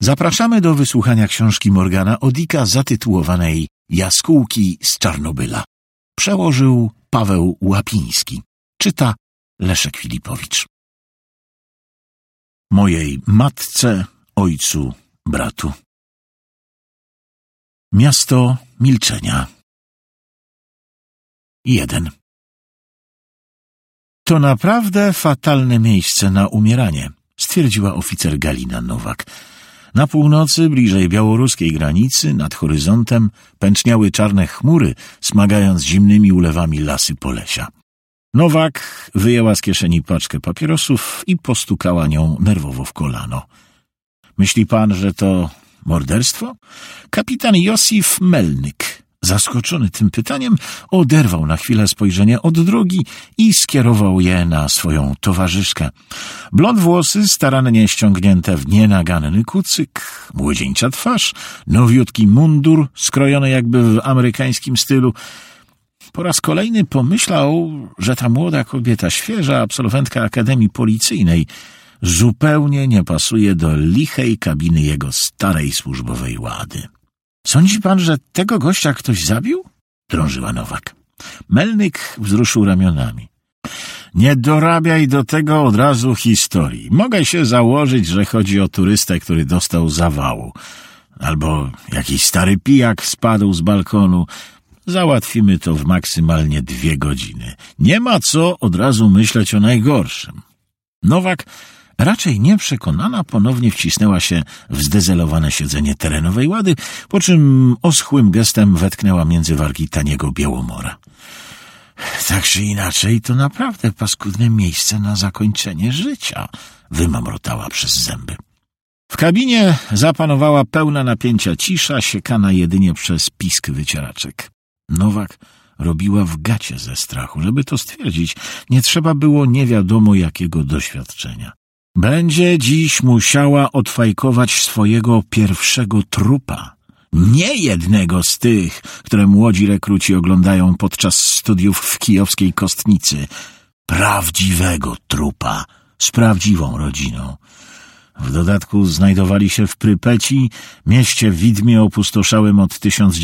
Zapraszamy do wysłuchania książki Morgana Odika zatytułowanej Jaskółki z Czarnobyla. Przełożył Paweł Łapiński. Czyta Leszek Filipowicz. Mojej matce, ojcu, bratu. Miasto milczenia. 1. To naprawdę fatalne miejsce na umieranie, stwierdziła oficer Galina Nowak. Na północy, bliżej białoruskiej granicy, nad horyzontem pęczniały czarne chmury, smagając zimnymi ulewami lasy Polesia. Nowak wyjęła z kieszeni paczkę papierosów i postukała nią nerwowo w kolano. Myśli pan, że to morderstwo? Kapitan Józef Melnyk, zaskoczony tym pytaniem, oderwał na chwilę spojrzenie od drogi i skierował je na swoją towarzyszkę. Blond włosy, starannie ściągnięte w nienaganny kucyk, młodzieńcza twarz, nowiutki mundur, skrojony jakby w amerykańskim stylu. Po raz kolejny pomyślał, że ta młoda kobieta, świeża absolwentka Akademii Policyjnej, zupełnie nie pasuje do lichej kabiny jego starej służbowej łady. Sądzi pan, że tego gościa ktoś zabił? Drążyła Nowak. Melnyk wzruszył ramionami. Nie dorabiaj do tego od razu historii. Mogę się założyć, że chodzi o turystę, który dostał zawału. Albo jakiś stary pijak spadł z balkonu. Załatwimy to w maksymalnie 2 godziny. Nie ma co od razu myśleć o najgorszym. Nowak, raczej nieprzekonana, ponownie wcisnęła się w zdezelowane siedzenie terenowej łady, po czym oschłym gestem wetknęła między wargi taniego Białomora. Tak czy inaczej, to naprawdę paskudne miejsce na zakończenie życia, wymamrotała przez zęby. W kabinie zapanowała pełna napięcia cisza, siekana jedynie przez pisk wycieraczek. Nowak robiła w gacie ze strachu. Żeby to stwierdzić, nie trzeba było nie wiadomo jakiego doświadczenia. Będzie dziś musiała odfajkować swojego pierwszego trupa. Nie jednego z tych, które młodzi rekruci oglądają podczas studiów w kijowskiej Kostnicy. Prawdziwego trupa, z prawdziwą rodziną. W dodatku znajdowali się w Prypeci, mieście widmie opustoszałym od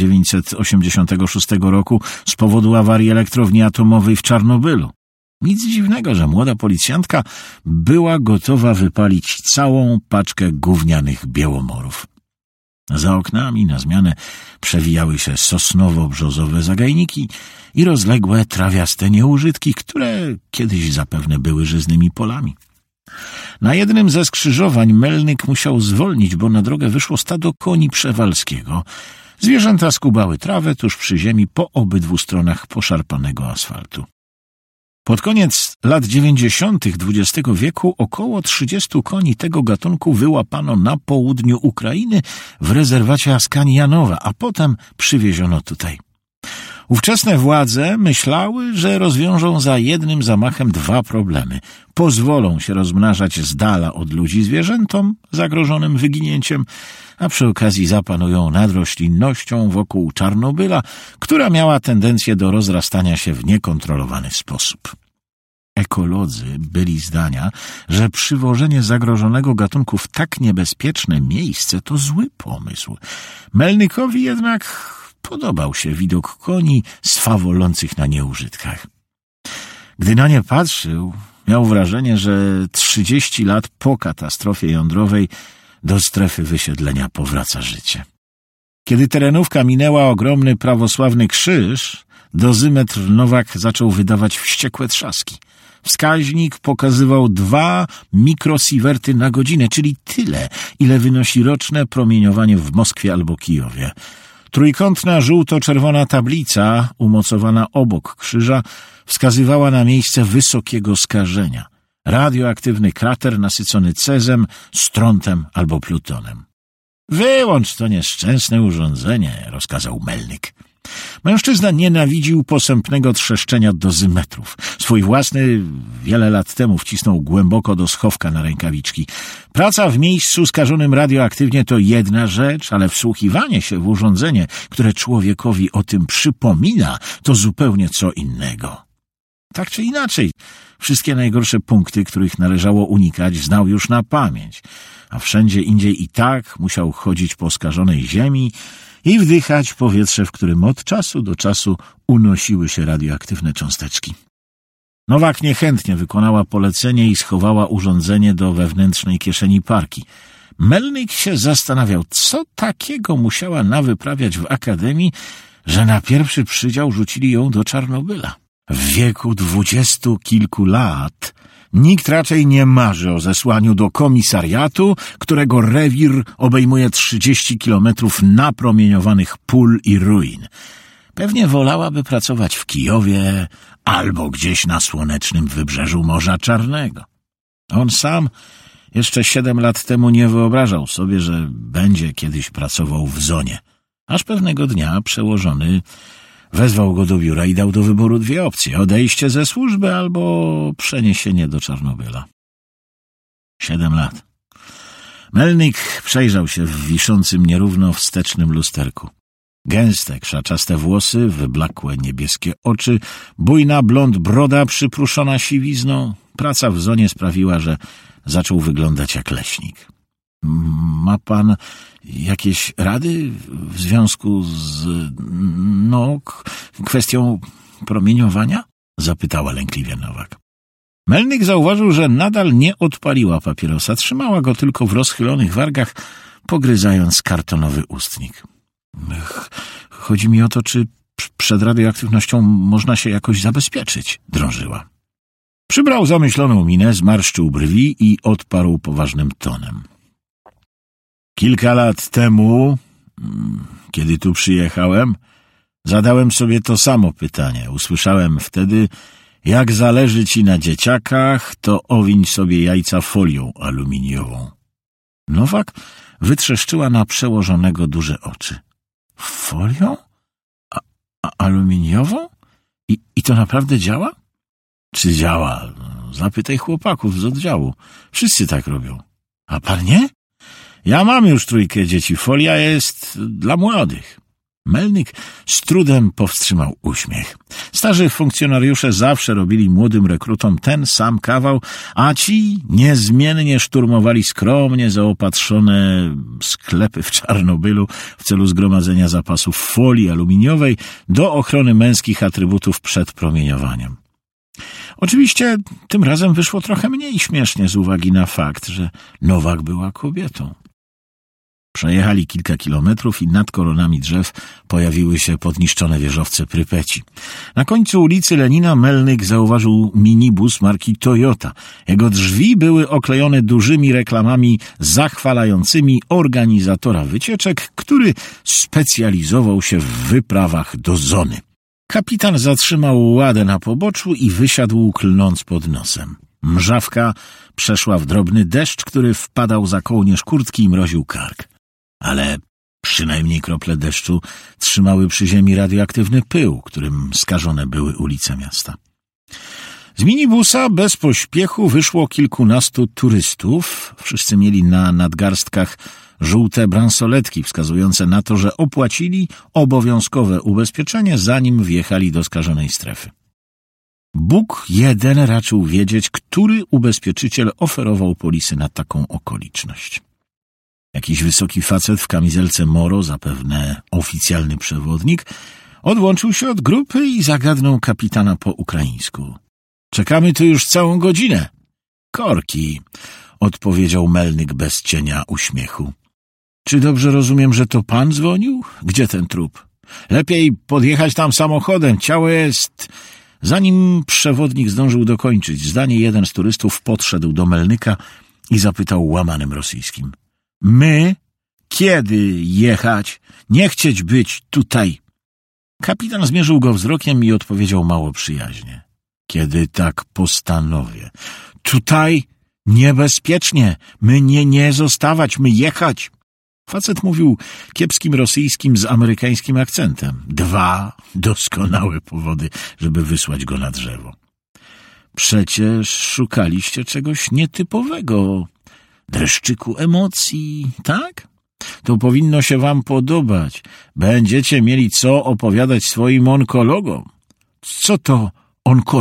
1986 roku z powodu awarii elektrowni atomowej w Czarnobylu. Nic dziwnego, że młoda policjantka była gotowa wypalić całą paczkę gównianych Białomorów. Za oknami na zmianę przewijały się sosnowo-brzozowe zagajniki i rozległe trawiaste nieużytki, które kiedyś zapewne były żyznymi polami. Na jednym ze skrzyżowań Melnyk musiał zwolnić, bo na drogę wyszło stado koni Przewalskiego. Zwierzęta skubały trawę tuż przy ziemi po obydwu stronach poszarpanego asfaltu. Pod koniec lat 90. XX wieku około 30 koni tego gatunku wyłapano na południu Ukrainy w rezerwacie Askanianowa, a potem przywieziono tutaj. Ówczesne władze myślały, że rozwiążą za jednym zamachem 2 problemy. Pozwolą się rozmnażać z dala od ludzi zwierzętom zagrożonym wyginięciem, a przy okazji zapanują nad roślinnością wokół Czarnobyla, która miała tendencję do rozrastania się w niekontrolowany sposób. Ekolodzy byli zdania, że przywożenie zagrożonego gatunku w tak niebezpieczne miejsce to zły pomysł. Melnykowi jednak podobał się widok koni swawolących na nieużytkach. Gdy na nie patrzył, miał wrażenie, że 30 lat po katastrofie jądrowej do strefy wysiedlenia powraca życie. Kiedy terenówka minęła ogromny prawosławny krzyż, dozymetr Nowak zaczął wydawać wściekłe trzaski. Wskaźnik pokazywał 2 mikrosiewerty na godzinę, czyli tyle, ile wynosi roczne promieniowanie w Moskwie albo Kijowie. Trójkątna żółto-czerwona tablica, umocowana obok krzyża, wskazywała na miejsce wysokiego skażenia. Radioaktywny krater nasycony cezem, strontem albo plutonem. Wyłącz to nieszczęsne urządzenie, rozkazał Melnyk. Mężczyzna nienawidził posępnego trzeszczenia dozymetrów. Swój własny wiele lat temu wcisnął głęboko do schowka na rękawiczki. Praca w miejscu skażonym radioaktywnie to jedna rzecz, ale wsłuchiwanie się w urządzenie, które człowiekowi o tym przypomina, to zupełnie co innego. Tak czy inaczej, Wszystkie najgorsze punkty, których należało unikać, znał już na pamięć, a wszędzie indziej i tak musiał chodzić po skażonej ziemi i wdychać powietrze, w którym od czasu do czasu unosiły się radioaktywne cząsteczki. Nowak niechętnie wykonała polecenie i schowała urządzenie do wewnętrznej kieszeni parki. Melnyk się zastanawiał, co takiego musiała nawyprawiać w akademii, że na pierwszy przydział rzucili ją do Czarnobyla. W wieku 20 kilku lat nikt raczej nie marzy o zesłaniu do komisariatu, którego rewir obejmuje 30 kilometrów napromieniowanych pól i ruin. Pewnie wolałaby pracować w Kijowie albo gdzieś na słonecznym wybrzeżu Morza Czarnego. On sam jeszcze 7 lat temu nie wyobrażał sobie, że będzie kiedyś pracował w zonie. Aż pewnego dnia przełożony wezwał go do biura i dał do wyboru 2 opcje: odejście ze służby albo przeniesienie do Czarnobyla. 7 lat. Melnyk przejrzał się w wiszącym nierówno wstecznym lusterku. Gęste, krzaczaste włosy, wyblakłe niebieskie oczy, bujna blond broda przypruszona siwizną. Praca w zonie sprawiła, że zaczął wyglądać jak leśnik. Ma pan jakieś rady w związku z, kwestią promieniowania? Zapytała lękliwie Nowak. Melnyk zauważył, że nadal nie odpaliła papierosa, trzymała go tylko w rozchylonych wargach, pogryzając kartonowy ustnik. Chodzi mi o to, czy przed radioaktywnością można się jakoś zabezpieczyć, drążyła. Przybrał zamyśloną minę, zmarszczył brwi i odparł poważnym tonem. Kilka lat temu, kiedy tu przyjechałem, zadałem sobie to samo pytanie. Usłyszałem wtedy: jak zależy ci na dzieciakach, to owiń sobie jajca folią aluminiową. Nowak wytrzeszczyła na przełożonego duże oczy. Folią? Aluminiową? I to naprawdę działa? Czy działa? Zapytaj chłopaków z oddziału. Wszyscy tak robią. A pan nie? Ja mam już 3 dzieci. Folia jest dla młodych. Melnyk z trudem powstrzymał uśmiech. Starzy funkcjonariusze zawsze robili młodym rekrutom ten sam kawał, a ci niezmiennie szturmowali skromnie zaopatrzone sklepy w Czarnobylu w celu zgromadzenia zapasów folii aluminiowej do ochrony męskich atrybutów przed promieniowaniem. Oczywiście tym razem wyszło trochę mniej śmiesznie z uwagi na fakt, że Nowak była kobietą. Przejechali kilka kilometrów i nad koronami drzew pojawiły się podniszczone wieżowce Prypeci. Na końcu ulicy Lenina Melnyk zauważył minibus marki Toyota. Jego drzwi były oklejone dużymi reklamami zachwalającymi organizatora wycieczek, który specjalizował się w wyprawach do zony. Kapitan zatrzymał ładę na poboczu i wysiadł, klnąc pod nosem. Mrzawka przeszła w drobny deszcz, który wpadał za kołnierz kurtki i mroził kark. Ale przynajmniej krople deszczu trzymały przy ziemi radioaktywny pył, którym skażone były ulice miasta. Z minibusa bez pośpiechu wyszło kilkunastu turystów. Wszyscy mieli na nadgarstkach żółte bransoletki wskazujące na to, że opłacili obowiązkowe ubezpieczenie, zanim wjechali do skażonej strefy. Bóg jeden raczył wiedzieć, który ubezpieczyciel oferował polisy na taką okoliczność. Jakiś wysoki facet w kamizelce Moro, zapewne oficjalny przewodnik, odłączył się od grupy i zagadnął kapitana po ukraińsku. Czekamy tu już całą godzinę. Korki, odpowiedział Melnyk bez cienia uśmiechu. Czy dobrze rozumiem, że to pan dzwonił? Gdzie ten trup? Lepiej podjechać tam samochodem, ciało jest... Zanim przewodnik zdążył dokończyć zdanie, jeden z turystów podszedł do Melnyka i zapytał łamanym rosyjskim. My? Kiedy jechać? Nie chcieć być tutaj. Kapitan zmierzył go wzrokiem i odpowiedział mało przyjaźnie. Kiedy tak postanowię. Tutaj niebezpiecznie. My nie zostawać, my jechać. Facet mówił kiepskim rosyjskim z amerykańskim akcentem. 2 doskonałe powody, żeby wysłać go na drzewo. Przecież szukaliście czegoś nietypowego. Dreszczyku emocji, tak? To powinno się wam podobać. Będziecie mieli co opowiadać swoim onkologom. Co to onkolog?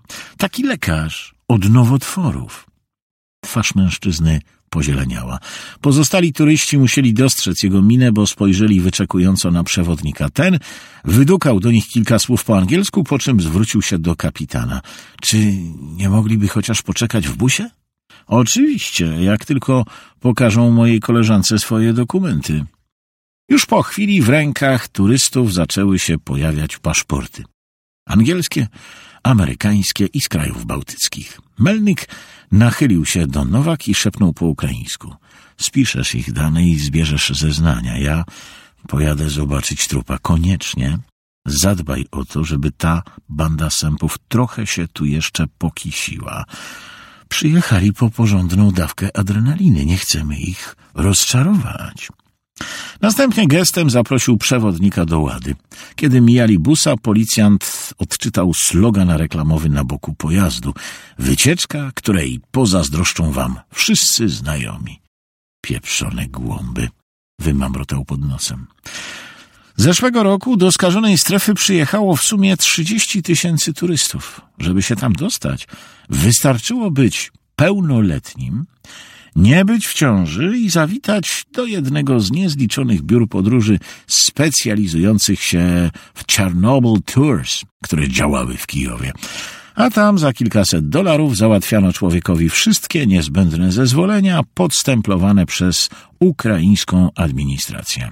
Taki lekarz od nowotworów. Twarz mężczyzny pozieleniała. Pozostali turyści musieli dostrzec jego minę, bo spojrzeli wyczekująco na przewodnika. Ten wydukał do nich kilka słów po angielsku, po czym zwrócił się do kapitana. Czy nie mogliby chociaż poczekać w busie? Oczywiście, jak tylko pokażą mojej koleżance swoje dokumenty. Już po chwili w rękach turystów zaczęły się pojawiać paszporty. Angielskie, amerykańskie i z krajów bałtyckich. Melnyk nachylił się do Nowak i szepnął po ukraińsku. Spiszesz ich dane i zbierzesz zeznania. Ja pojadę zobaczyć trupa. Koniecznie zadbaj o to, żeby ta banda sępów trochę się tu jeszcze pokisiła. Przyjechali po porządną dawkę adrenaliny. Nie chcemy ich rozczarować. Następnie gestem zaprosił przewodnika do łady. Kiedy mijali busa, policjant odczytał slogan reklamowy na boku pojazdu. Wycieczka, której pozazdroszczą wam wszyscy znajomi. Pieprzone głąby, wymamrotał pod nosem. Zeszłego roku do skażonej strefy przyjechało w sumie 30 000 turystów. Żeby się tam dostać, wystarczyło być pełnoletnim, nie być w ciąży i zawitać do jednego z niezliczonych biur podróży specjalizujących się w Chernobyl Tours, które działały w Kijowie. A tam za kilkaset $, załatwiano człowiekowi wszystkie niezbędne zezwolenia podstemplowane przez ukraińską administrację.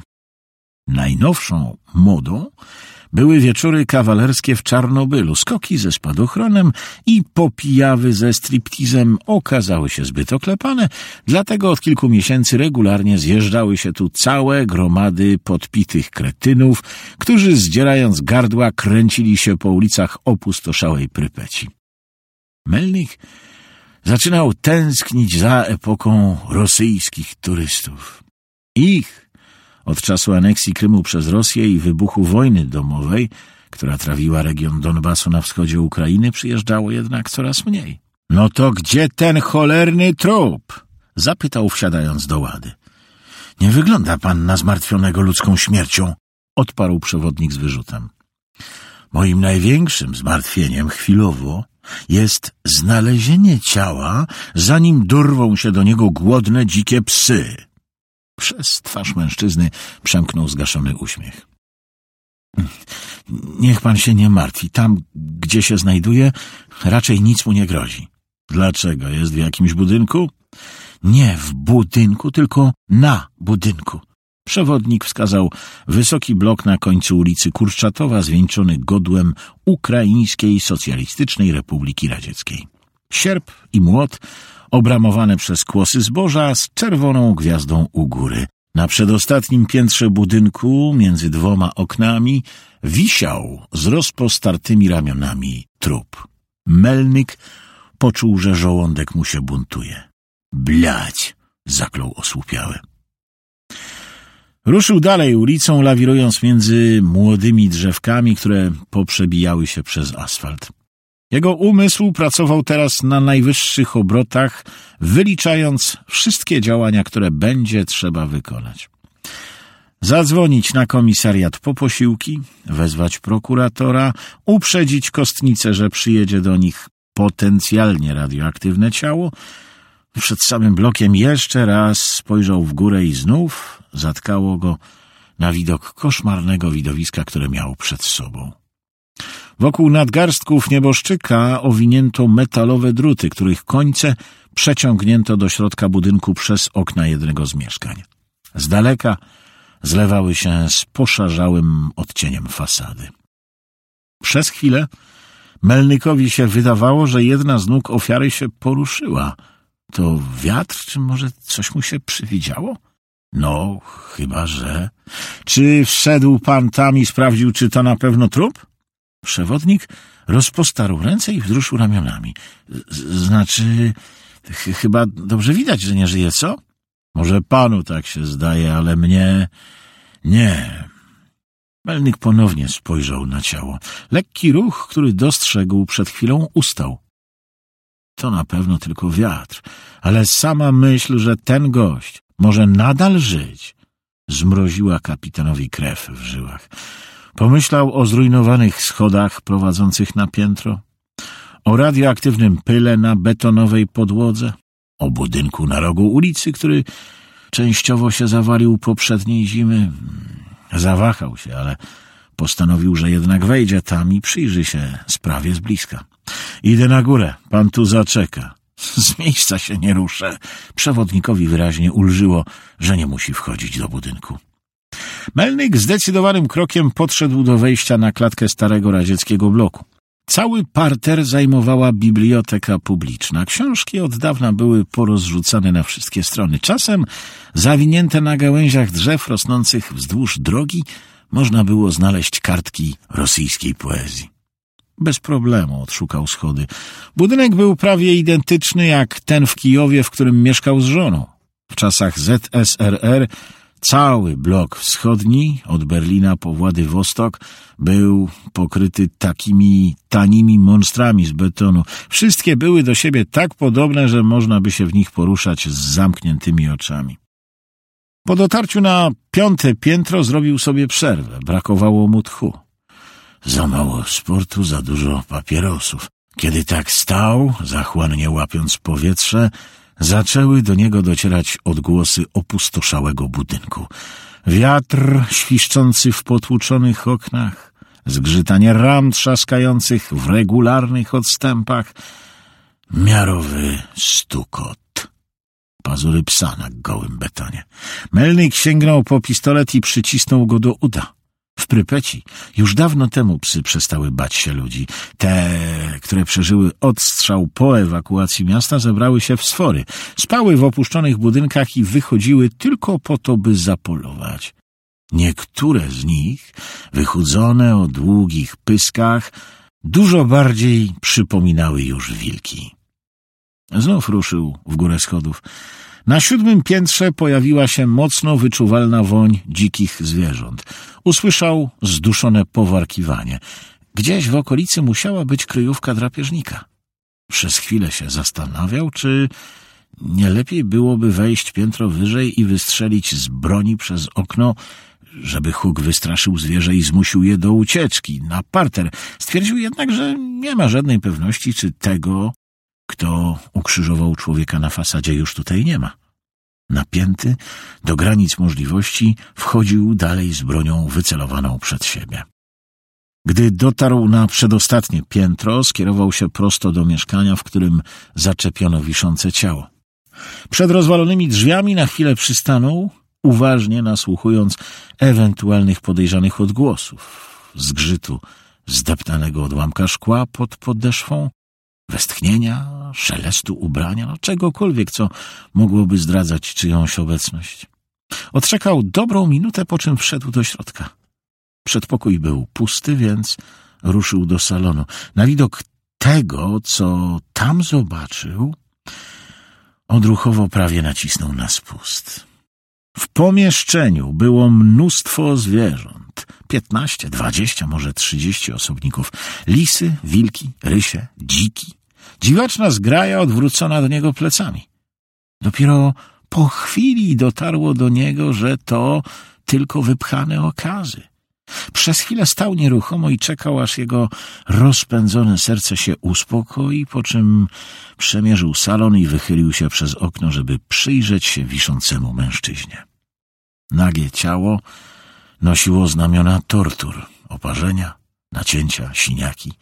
Najnowszą modą były wieczory kawalerskie w Czarnobylu. Skoki ze spadochronem i popijawy ze striptizem okazały się zbyt oklepane, dlatego od kilku miesięcy regularnie zjeżdżały się tu całe gromady podpitych kretynów, którzy zdzierając gardła kręcili się po ulicach opustoszałej Prypeci. Melnyk zaczynał tęsknić za epoką rosyjskich turystów. Ich od czasu aneksji Krymu przez Rosję i wybuchu wojny domowej, która trawiła region Donbasu na wschodzie Ukrainy, przyjeżdżało jednak coraz mniej. No to gdzie ten cholerny trup? Zapytał, wsiadając do łady. Nie wygląda pan na zmartwionego ludzką śmiercią, odparł przewodnik z wyrzutem. Moim największym zmartwieniem chwilowo jest znalezienie ciała, zanim dorwą się do niego głodne, dzikie psy. Przez twarz mężczyzny przemknął zgaszony uśmiech. Niech pan się nie martwi. Tam, gdzie się znajduje, raczej nic mu nie grozi. Dlaczego? Jest w jakimś budynku? Nie w budynku, tylko na budynku. Przewodnik wskazał wysoki blok na końcu ulicy Kurczatowa, zwieńczony godłem Ukraińskiej Socjalistycznej Republiki Radzieckiej. Sierp i młot obramowane przez kłosy zboża z czerwoną gwiazdą u góry. Na przedostatnim piętrze budynku, między dwoma oknami, wisiał z rozpostartymi ramionami trup. Melnyk poczuł, że żołądek mu się buntuje. Blać! Zaklął osłupiały. Ruszył dalej ulicą, lawirując między młodymi drzewkami, które poprzebijały się przez asfalt. Jego umysł pracował teraz na najwyższych obrotach, wyliczając wszystkie działania, które będzie trzeba wykonać. Zadzwonić na komisariat po posiłki, wezwać prokuratora, uprzedzić kostnicę, że przyjedzie do nich potencjalnie radioaktywne ciało. Przed samym blokiem jeszcze raz spojrzał w górę i znów zatkało go na widok koszmarnego widowiska, które miał przed sobą. Wokół nadgarstków nieboszczyka owinięto metalowe druty, których końce przeciągnięto do środka budynku przez okna jednego z mieszkań. Z daleka zlewały się z poszarzałym odcieniem fasady. Przez chwilę Melnykowi się wydawało, że jedna z nóg ofiary się poruszyła. To wiatr, czy może coś mu się przywidziało? No, chyba że... Czy wszedł pan tam i sprawdził, czy to na pewno trup? Przewodnik rozpostarł ręce i wzruszył ramionami. Znaczy, chyba dobrze widać, że nie żyje, co? Może panu tak się zdaje, ale mnie... Nie. Melnyk ponownie spojrzał na ciało. Lekki ruch, który dostrzegł przed chwilą, ustał. To na pewno tylko wiatr, ale sama myśl, że ten gość może nadal żyć, zmroziła kapitanowi krew w żyłach. Pomyślał o zrujnowanych schodach prowadzących na piętro, o radioaktywnym pyle na betonowej podłodze, o budynku na rogu ulicy, który częściowo się zawalił poprzedniej zimy. Zawahał się, ale postanowił, że jednak wejdzie tam i przyjrzy się sprawie z bliska. Idę na górę, pan tu zaczeka. Z miejsca się nie ruszę. Przewodnikowi wyraźnie ulżyło, że nie musi wchodzić do budynku. Melnyk zdecydowanym krokiem podszedł do wejścia na klatkę starego radzieckiego bloku. Cały parter zajmowała biblioteka publiczna. Książki od dawna były porozrzucane na wszystkie strony. Czasem, zawinięte na gałęziach drzew rosnących wzdłuż drogi, można było znaleźć kartki rosyjskiej poezji. Bez problemu odszukał schody. Budynek był prawie identyczny jak ten w Kijowie, w którym mieszkał z żoną. W czasach ZSRR cały blok wschodni, od Berlina po Władywostok, był pokryty takimi tanimi monstrami z betonu. Wszystkie były do siebie tak podobne, że można by się w nich poruszać z zamkniętymi oczami. Po dotarciu na 5. piętro zrobił sobie przerwę. Brakowało mu tchu. Za mało sportu, za dużo papierosów. Kiedy tak stał, zachłannie łapiąc powietrze, zaczęły do niego docierać odgłosy opustoszałego budynku. Wiatr świszczący w potłuczonych oknach, zgrzytanie ram trzaskających w regularnych odstępach, miarowy stukot. Pazury psa na gołym betonie. Melnyk sięgnął po pistolet i przycisnął go do uda. W Prypeci już dawno temu psy przestały bać się ludzi. Te, które przeżyły odstrzał po ewakuacji miasta, zebrały się w sfory. Spały w opuszczonych budynkach i wychodziły tylko po to, by zapolować. Niektóre z nich, wychudzone o długich pyskach, dużo bardziej przypominały już wilki. Znów ruszył w górę schodów. Na 7. piętrze pojawiła się mocno wyczuwalna woń dzikich zwierząt. Usłyszał zduszone powarkiwanie. Gdzieś w okolicy musiała być kryjówka drapieżnika. Przez chwilę się zastanawiał, czy nie lepiej byłoby wejść piętro wyżej i wystrzelić z broni przez okno, żeby huk wystraszył zwierzę i zmusił je do ucieczki na parter. Stwierdził jednak, że nie ma żadnej pewności, czy tego, kto ukrzyżował człowieka na fasadzie, już tutaj nie ma. Napięty do granic możliwości, wchodził dalej z bronią wycelowaną przed siebie. Gdy dotarł na przedostatnie piętro, skierował się prosto do mieszkania, w którym zaczepiono wiszące ciało. Przed rozwalonymi drzwiami na chwilę przystanął, uważnie nasłuchując ewentualnych podejrzanych odgłosów, zgrzytu zdeptanego odłamka szkła pod podeszwą, westchnienia, szelestu ubrania, czegokolwiek, co mogłoby zdradzać czyjąś obecność. Odczekał dobrą minutę, po czym wszedł do środka. Przedpokój był pusty, więc ruszył do salonu. Na widok tego, co tam zobaczył, odruchowo prawie nacisnął na spust. W pomieszczeniu było mnóstwo zwierząt. 15, 20, może 30 osobników. Lisy, wilki, rysie, dziki. Dziwaczna zgraja odwrócona do niego plecami. Dopiero po chwili dotarło do niego, że to tylko wypchane okazy. Przez chwilę stał nieruchomo i czekał, aż jego rozpędzone serce się uspokoi, po czym przemierzył salon i wychylił się przez okno, żeby przyjrzeć się wiszącemu mężczyźnie. Nagie ciało nosiło znamiona tortur, oparzenia, nacięcia, siniaki.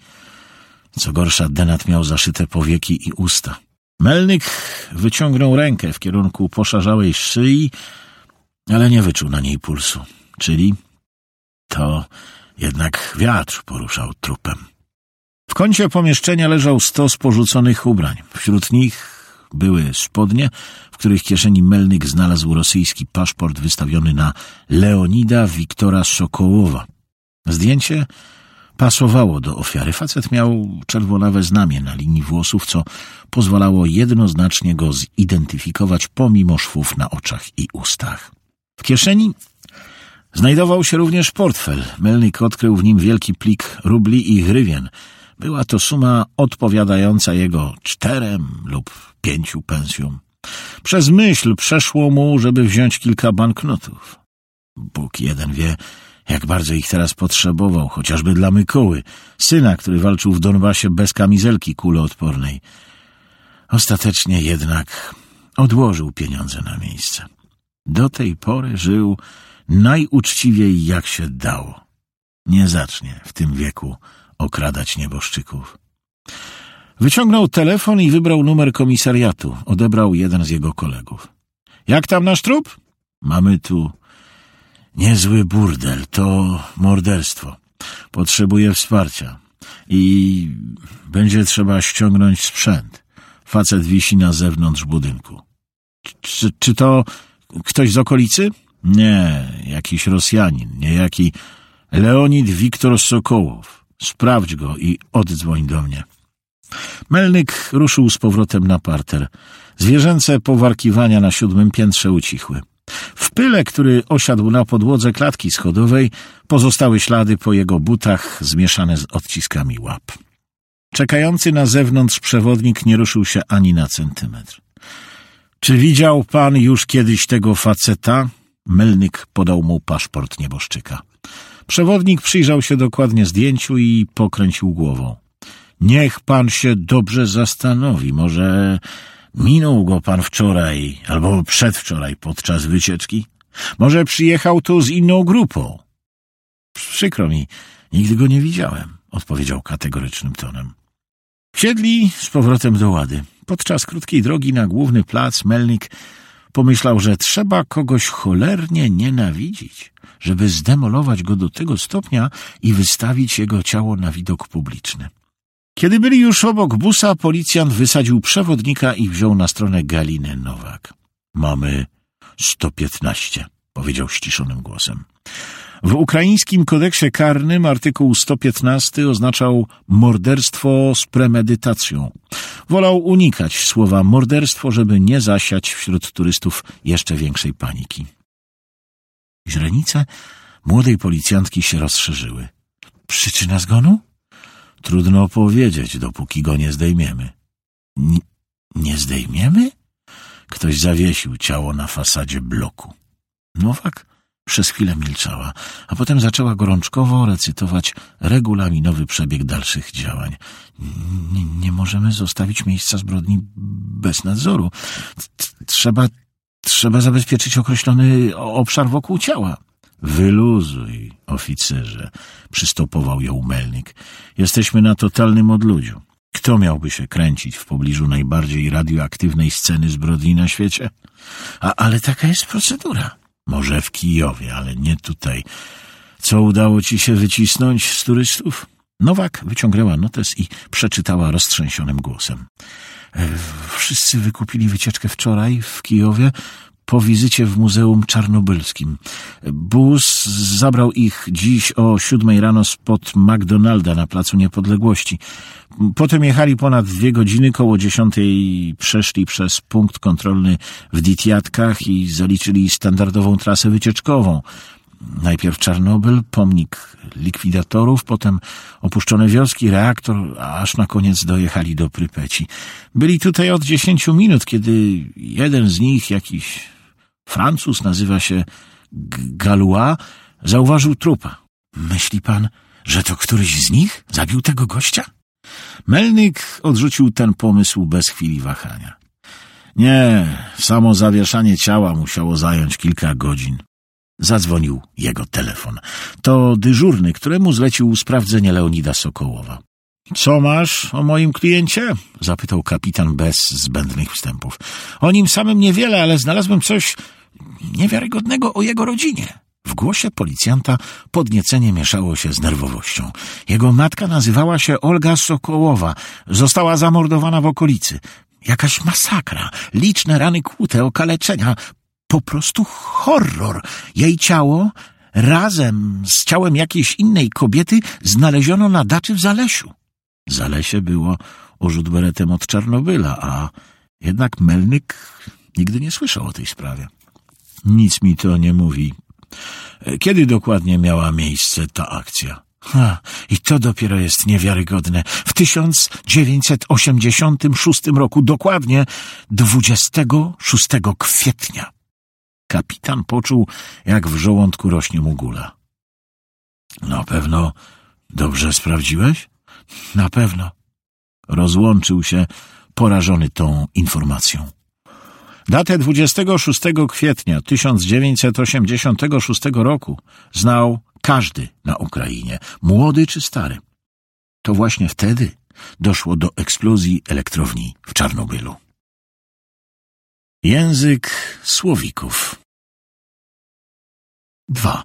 Co gorsza, denat miał zaszyte powieki i usta. Melnyk wyciągnął rękę w kierunku poszarzałej szyi, ale nie wyczuł na niej pulsu, czyli to jednak wiatr poruszał trupem. W kącie pomieszczenia leżał stos porzuconych ubrań. Wśród nich były spodnie, w których kieszeni Melnyk znalazł rosyjski paszport wystawiony na Leonida Wiktora Sokołowa. Zdjęcie pasowało do ofiary. Facet miał czerwonawe znamie na linii włosów, co pozwalało jednoznacznie go zidentyfikować pomimo szwów na oczach i ustach. W kieszeni znajdował się również portfel. Melnyk odkrył w nim wielki plik rubli i hrywien. Była to suma odpowiadająca jego 4 lub 5 pensjom. Przez myśl przeszło mu, żeby wziąć kilka banknotów. Bóg jeden wie, Jak bardzo ich teraz potrzebował, chociażby dla Mykoły, syna, który walczył w Donbasie bez kamizelki kuloodpornej. Ostatecznie jednak odłożył pieniądze na miejsce. Do tej pory żył najuczciwiej jak się dało. Nie zacznie w tym wieku okradać nieboszczyków. Wyciągnął telefon i wybrał numer komisariatu. Odebrał jeden z jego kolegów. Jak tam nasz trup? Mamy tu niezły burdel. To morderstwo. Potrzebuje wsparcia. I będzie trzeba ściągnąć sprzęt. Facet wisi na zewnątrz budynku. Czy to ktoś z okolicy? Nie, jakiś Rosjanin, niejaki Leonid Wiktor Sokołow. Sprawdź go i oddzwoń do mnie. Melnyk ruszył z powrotem na parter. Zwierzęce powarkiwania na 7. piętrze ucichły. W pyle, który osiadł na podłodze klatki schodowej, pozostały ślady po jego butach zmieszane z odciskami łap. Czekający na zewnątrz przewodnik nie ruszył się ani na centymetr. Czy widział pan już kiedyś tego faceta? Melnyk podał mu paszport nieboszczyka. Przewodnik przyjrzał się dokładnie zdjęciu i pokręcił głową. Niech pan się dobrze zastanowi. Może minął go pan wczoraj albo przedwczoraj podczas wycieczki? Może przyjechał tu z inną grupą? Przykro mi, nigdy go nie widziałem, odpowiedział kategorycznym tonem. Wsiedli z powrotem do Łady. Podczas krótkiej drogi na główny plac Melnyk pomyślał, że trzeba kogoś cholernie nienawidzić, żeby zdemolować go do tego stopnia i wystawić jego ciało na widok publiczny. Kiedy byli już obok busa, policjant wysadził przewodnika i wziął na stronę Galiny Nowak. Mamy 115, powiedział ściszonym głosem. W ukraińskim kodeksie karnym artykuł 115 oznaczał morderstwo z premedytacją. Wolał unikać słowa morderstwo, żeby nie zasiać wśród turystów jeszcze większej paniki. Źrenice młodej policjantki się rozszerzyły. Przyczyna zgonu? Trudno powiedzieć, dopóki go nie zdejmiemy. Nie zdejmiemy? Ktoś zawiesił ciało na fasadzie bloku. Nowak przez chwilę milczała, a potem zaczęła gorączkowo recytować regulaminowy przebieg dalszych działań. Nie możemy zostawić miejsca zbrodni bez nadzoru. Trzeba zabezpieczyć określony obszar wokół ciała. Wyluzuj, oficerze, przystopował ją Melnyk. Jesteśmy na totalnym odludziu. Kto miałby się kręcić w pobliżu najbardziej radioaktywnej sceny zbrodni na świecie? Ale taka jest procedura. Może w Kijowie, ale nie tutaj. Co udało ci się wycisnąć z turystów? Nowak wyciągnęła notes i przeczytała roztrzęsionym głosem. Wszyscy wykupili wycieczkę wczoraj w Kijowie po wizycie w Muzeum Czarnobylskim. Bus zabrał ich dziś o 7 rano spod McDonalda na Placu Niepodległości. Potem jechali ponad 2 godziny, koło 10 przeszli przez punkt kontrolny w Ditjatkach i zaliczyli standardową trasę wycieczkową. Najpierw Czarnobyl, pomnik likwidatorów, potem opuszczone wioski, reaktor, aż na koniec dojechali do Prypeci. Byli tutaj od 10 minut, kiedy jeden z nich, jakiś Francuz, nazywa się Galois, zauważył trupa. Myśli pan, że to któryś z nich zabił tego gościa? Melnyk odrzucił ten pomysł bez chwili wahania. Nie, samo zawieszanie ciała musiało zająć kilka godzin. Zadzwonił jego telefon. To dyżurny, któremu zlecił sprawdzenie Leonida Sokołowa. Co masz o moim kliencie? Zapytał kapitan bez zbędnych wstępów. O nim samym niewiele, ale znalazłem coś niewiarygodnego o jego rodzinie. W głosie policjanta podniecenie mieszało się z nerwowością. Jego matka nazywała się Olga Sokołowa. Została zamordowana w okolicy. Jakaś masakra, liczne rany kłute, okaleczenia. Po prostu horror. Jej ciało razem z ciałem jakiejś innej kobiety znaleziono na daczy w Zalesiu. Zalesie było o rzut beretem od Czarnobyla, a jednak Melnyk nigdy nie słyszał o tej sprawie. Nic mi to nie mówi. Kiedy dokładnie miała miejsce ta akcja? I to dopiero jest niewiarygodne. W 1986 roku, dokładnie 26 kwietnia. Kapitan poczuł, jak w żołądku rośnie mu gula. Na pewno dobrze sprawdziłeś? Na pewno. Rozłączył się, porażony tą informacją. Datę 26 kwietnia 1986 roku znał każdy na Ukrainie, młody czy stary. To właśnie wtedy doszło do eksplozji elektrowni w Czarnobylu. Język Słowików. 2.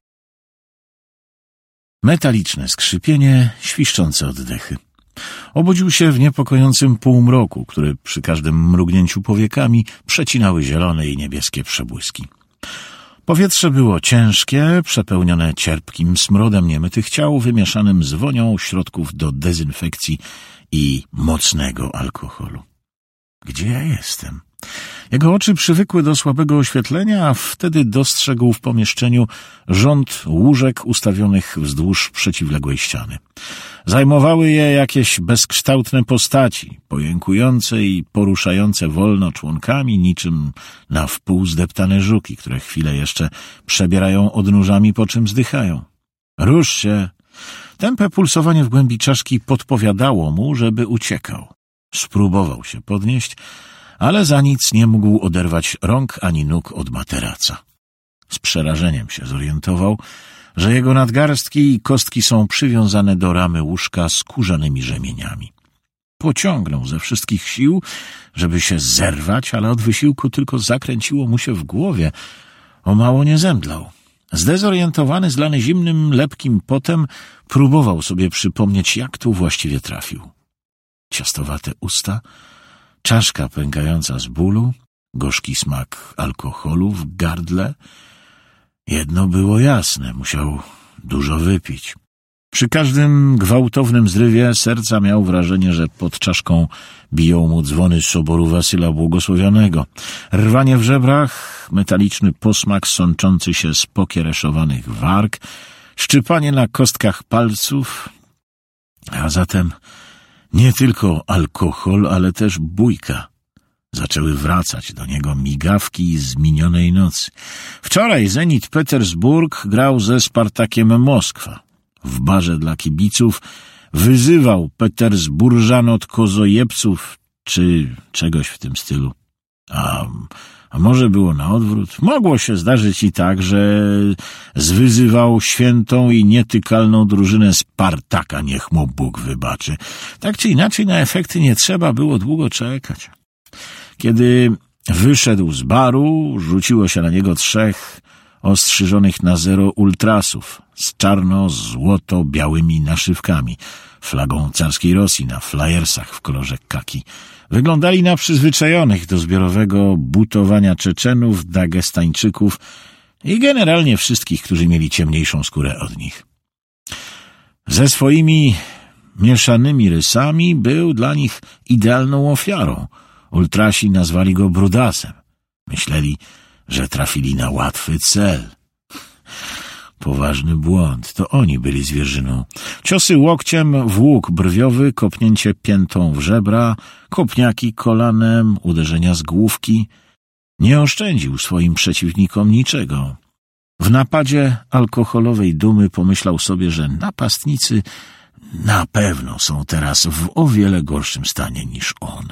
Metaliczne skrzypienie, świszczące oddechy. Obudził się w niepokojącym półmroku, który przy każdym mrugnięciu powiekami przecinały zielone i niebieskie przebłyski. Powietrze było ciężkie, przepełnione cierpkim smrodem niemytych ciał, wymieszanym z wonią środków do dezynfekcji i mocnego alkoholu. Gdzie ja jestem? Jego oczy przywykły do słabego oświetlenia, a wtedy dostrzegł w pomieszczeniu rząd łóżek ustawionych wzdłuż przeciwległej ściany. Zajmowały je jakieś bezkształtne postaci, pojękujące i poruszające wolno członkami, niczym na wpół zdeptane żuki, które chwilę jeszcze przebierają odnóżami, po czym zdychają. Rusz się! Tępe pulsowanie w głębi czaszki podpowiadało mu, żeby uciekał. Spróbował się podnieść, ale za nic nie mógł oderwać rąk ani nóg od materaca. Z przerażeniem się zorientował, że jego nadgarstki i kostki są przywiązane do ramy łóżka skórzanymi rzemieniami. Pociągnął ze wszystkich sił, żeby się zerwać, ale od wysiłku tylko zakręciło mu się w głowie. O mało nie zemdlał. Zdezorientowany, zlany zimnym, lepkim potem, próbował sobie przypomnieć, jak tu właściwie trafił. Ciastowate usta, czaszka pękająca z bólu, gorzki smak alkoholu w gardle. Jedno było jasne, musiał dużo wypić. Przy każdym gwałtownym zrywie serca miał wrażenie, że pod czaszką biją mu dzwony soboru Wasyla Błogosławionego. Rwanie w żebrach, metaliczny posmak sączący się z pokiereszowanych warg, szczypanie na kostkach palców, a zatem nie tylko alkohol, ale też bójka. Zaczęły wracać do niego migawki z minionej nocy. Wczoraj Zenit Petersburg grał ze Spartakiem Moskwa. W barze dla kibiców wyzywał Petersburżan od kozojebców, czy czegoś w tym stylu. A może było na odwrót? Mogło się zdarzyć i tak, że zwyzywał świętą i nietykalną drużynę Spartaka, niech mu Bóg wybaczy. Tak czy inaczej, na efekty nie trzeba było długo czekać. Kiedy wyszedł z baru, rzuciło się na niego 3 ostrzyżonych na zero ultrasów z czarno-złoto-białymi naszywkami, flagą carskiej Rosji na flajersach w kolorze kaki. Wyglądali na przyzwyczajonych do zbiorowego butowania Czeczenów, Dagestańczyków i generalnie wszystkich, którzy mieli ciemniejszą skórę od nich. Ze swoimi mieszanymi rysami był dla nich idealną ofiarą. Ultrasi nazwali go brudasem. Myśleli, że trafili na łatwy cel. Poważny błąd. To oni byli zwierzyną. Ciosy łokciem w łuk brwiowy, kopnięcie piętą w żebra, kopniaki kolanem, uderzenia z główki. Nie oszczędził swoim przeciwnikom niczego. W napadzie alkoholowej dumy pomyślał sobie, że napastnicy na pewno są teraz w o wiele gorszym stanie niż on.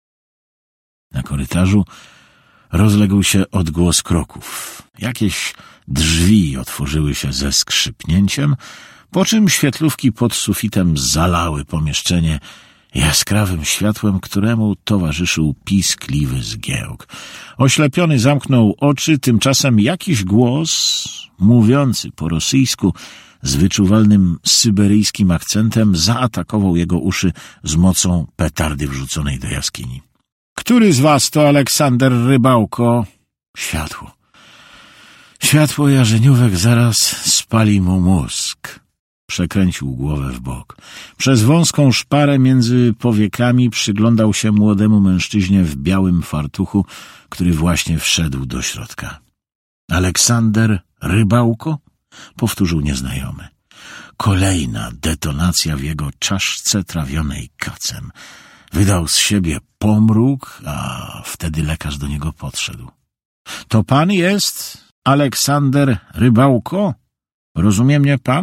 Na korytarzu rozległ się odgłos kroków. Jakieś drzwi otworzyły się ze skrzypnięciem, po czym świetlówki pod sufitem zalały pomieszczenie jaskrawym światłem, któremu towarzyszył piskliwy zgiełk. Oślepiony zamknął oczy, tymczasem jakiś głos, mówiący po rosyjsku, z wyczuwalnym syberyjskim akcentem, zaatakował jego uszy z mocą petardy wrzuconej do jaskini. Który z was to Aleksander Rybałko? Światło. Światło jarzeniówek zaraz spali mu mózg. Przekręcił głowę w bok. Przez wąską szparę między powiekami przyglądał się młodemu mężczyźnie w białym fartuchu, który właśnie wszedł do środka. Aleksander Rybałko? Powtórzył nieznajomy. Kolejna detonacja w jego czaszce trawionej kacem. Wydał z siebie pomruk, a wtedy lekarz do niego podszedł. To pan jest Aleksander Rybałko? Rozumie mnie pan?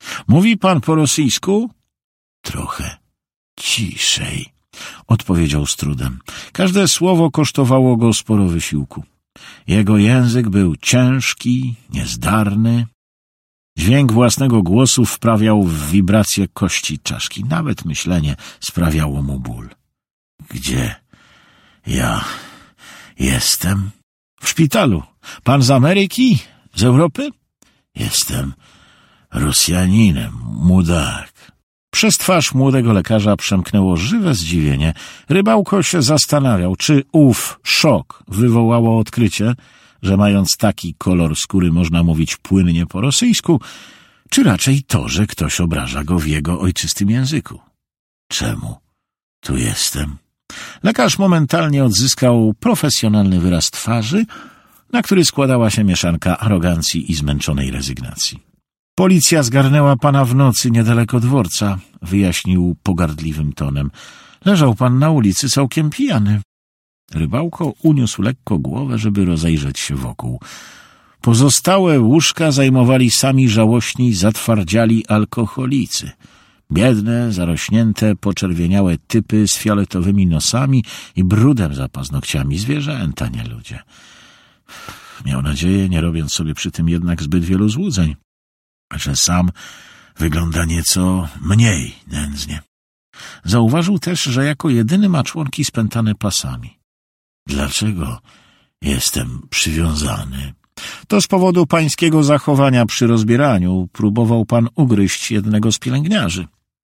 Mówi pan po rosyjsku? Trochę ciszej, odpowiedział z trudem. Każde słowo kosztowało go sporo wysiłku. Jego język był ciężki, niezdarny. Dźwięk własnego głosu wprawiał w wibracje kości czaszki. Nawet myślenie sprawiało mu ból. Gdzie ja jestem? W szpitalu. Pan z Ameryki? Z Europy? Jestem Rosjaninem, mudak. Przez twarz młodego lekarza przemknęło żywe zdziwienie. Rybałko się zastanawiał, czy ów szok wywołało odkrycie, że mając taki kolor skóry można mówić płynnie po rosyjsku, czy raczej to, że ktoś obraża go w jego ojczystym języku. Czemu tu jestem? Lekarz momentalnie odzyskał profesjonalny wyraz twarzy, na który składała się mieszanka arogancji i zmęczonej rezygnacji. Policja zgarnęła pana w nocy niedaleko dworca, wyjaśnił pogardliwym tonem. Leżał pan na ulicy całkiem pijany. Rybałko uniósł lekko głowę, żeby rozejrzeć się wokół. Pozostałe łóżka zajmowali sami żałośni, zatwardziali alkoholicy. Biedne, zarośnięte, poczerwieniałe typy z fioletowymi nosami i brudem za paznokciami, zwierzęta, nie ludzie. Miał nadzieję, nie robiąc sobie przy tym jednak zbyt wielu złudzeń, że sam wygląda nieco mniej nędznie. Zauważył też, że jako jedyny ma członki spętane pasami. Dlaczego jestem przywiązany? To z powodu pańskiego zachowania przy rozbieraniu. Próbował pan ugryźć jednego z pielęgniarzy.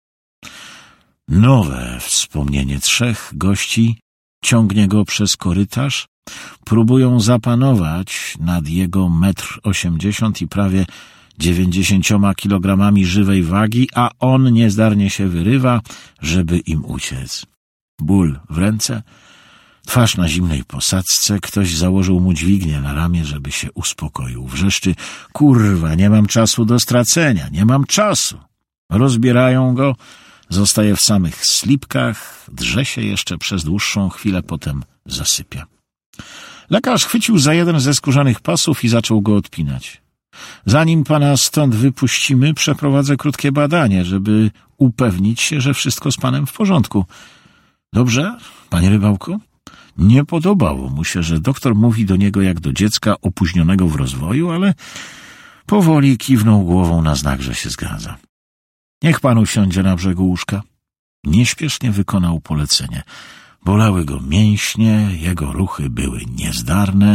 Nowe wspomnienie 3 gości ciągnie go przez korytarz. Próbują zapanować nad jego 1,80 m i prawie 90 kilogramami żywej wagi, a on niezdarnie się wyrywa, żeby im uciec. Ból w ręce, twarz na zimnej posadzce, ktoś założył mu dźwignię na ramię, żeby się uspokoił. Wrzeszczy: kurwa, nie mam czasu do stracenia, nie mam czasu. Rozbierają go, zostaje w samych slipkach, drze się jeszcze przez dłuższą chwilę, potem zasypia. Lekarz chwycił za jeden ze skórzanych pasów i zaczął go odpinać. Zanim pana stąd wypuścimy, przeprowadzę krótkie badanie, żeby upewnić się, że wszystko z panem w porządku. Dobrze, panie Rybałko? Nie podobało mu się, że doktor mówi do niego jak do dziecka opóźnionego w rozwoju, ale powoli kiwnął głową na znak, że się zgadza. Niech pan usiądzie na brzegu łóżka. Nieśpiesznie wykonał polecenie. Bolały go mięśnie, jego ruchy były niezdarne.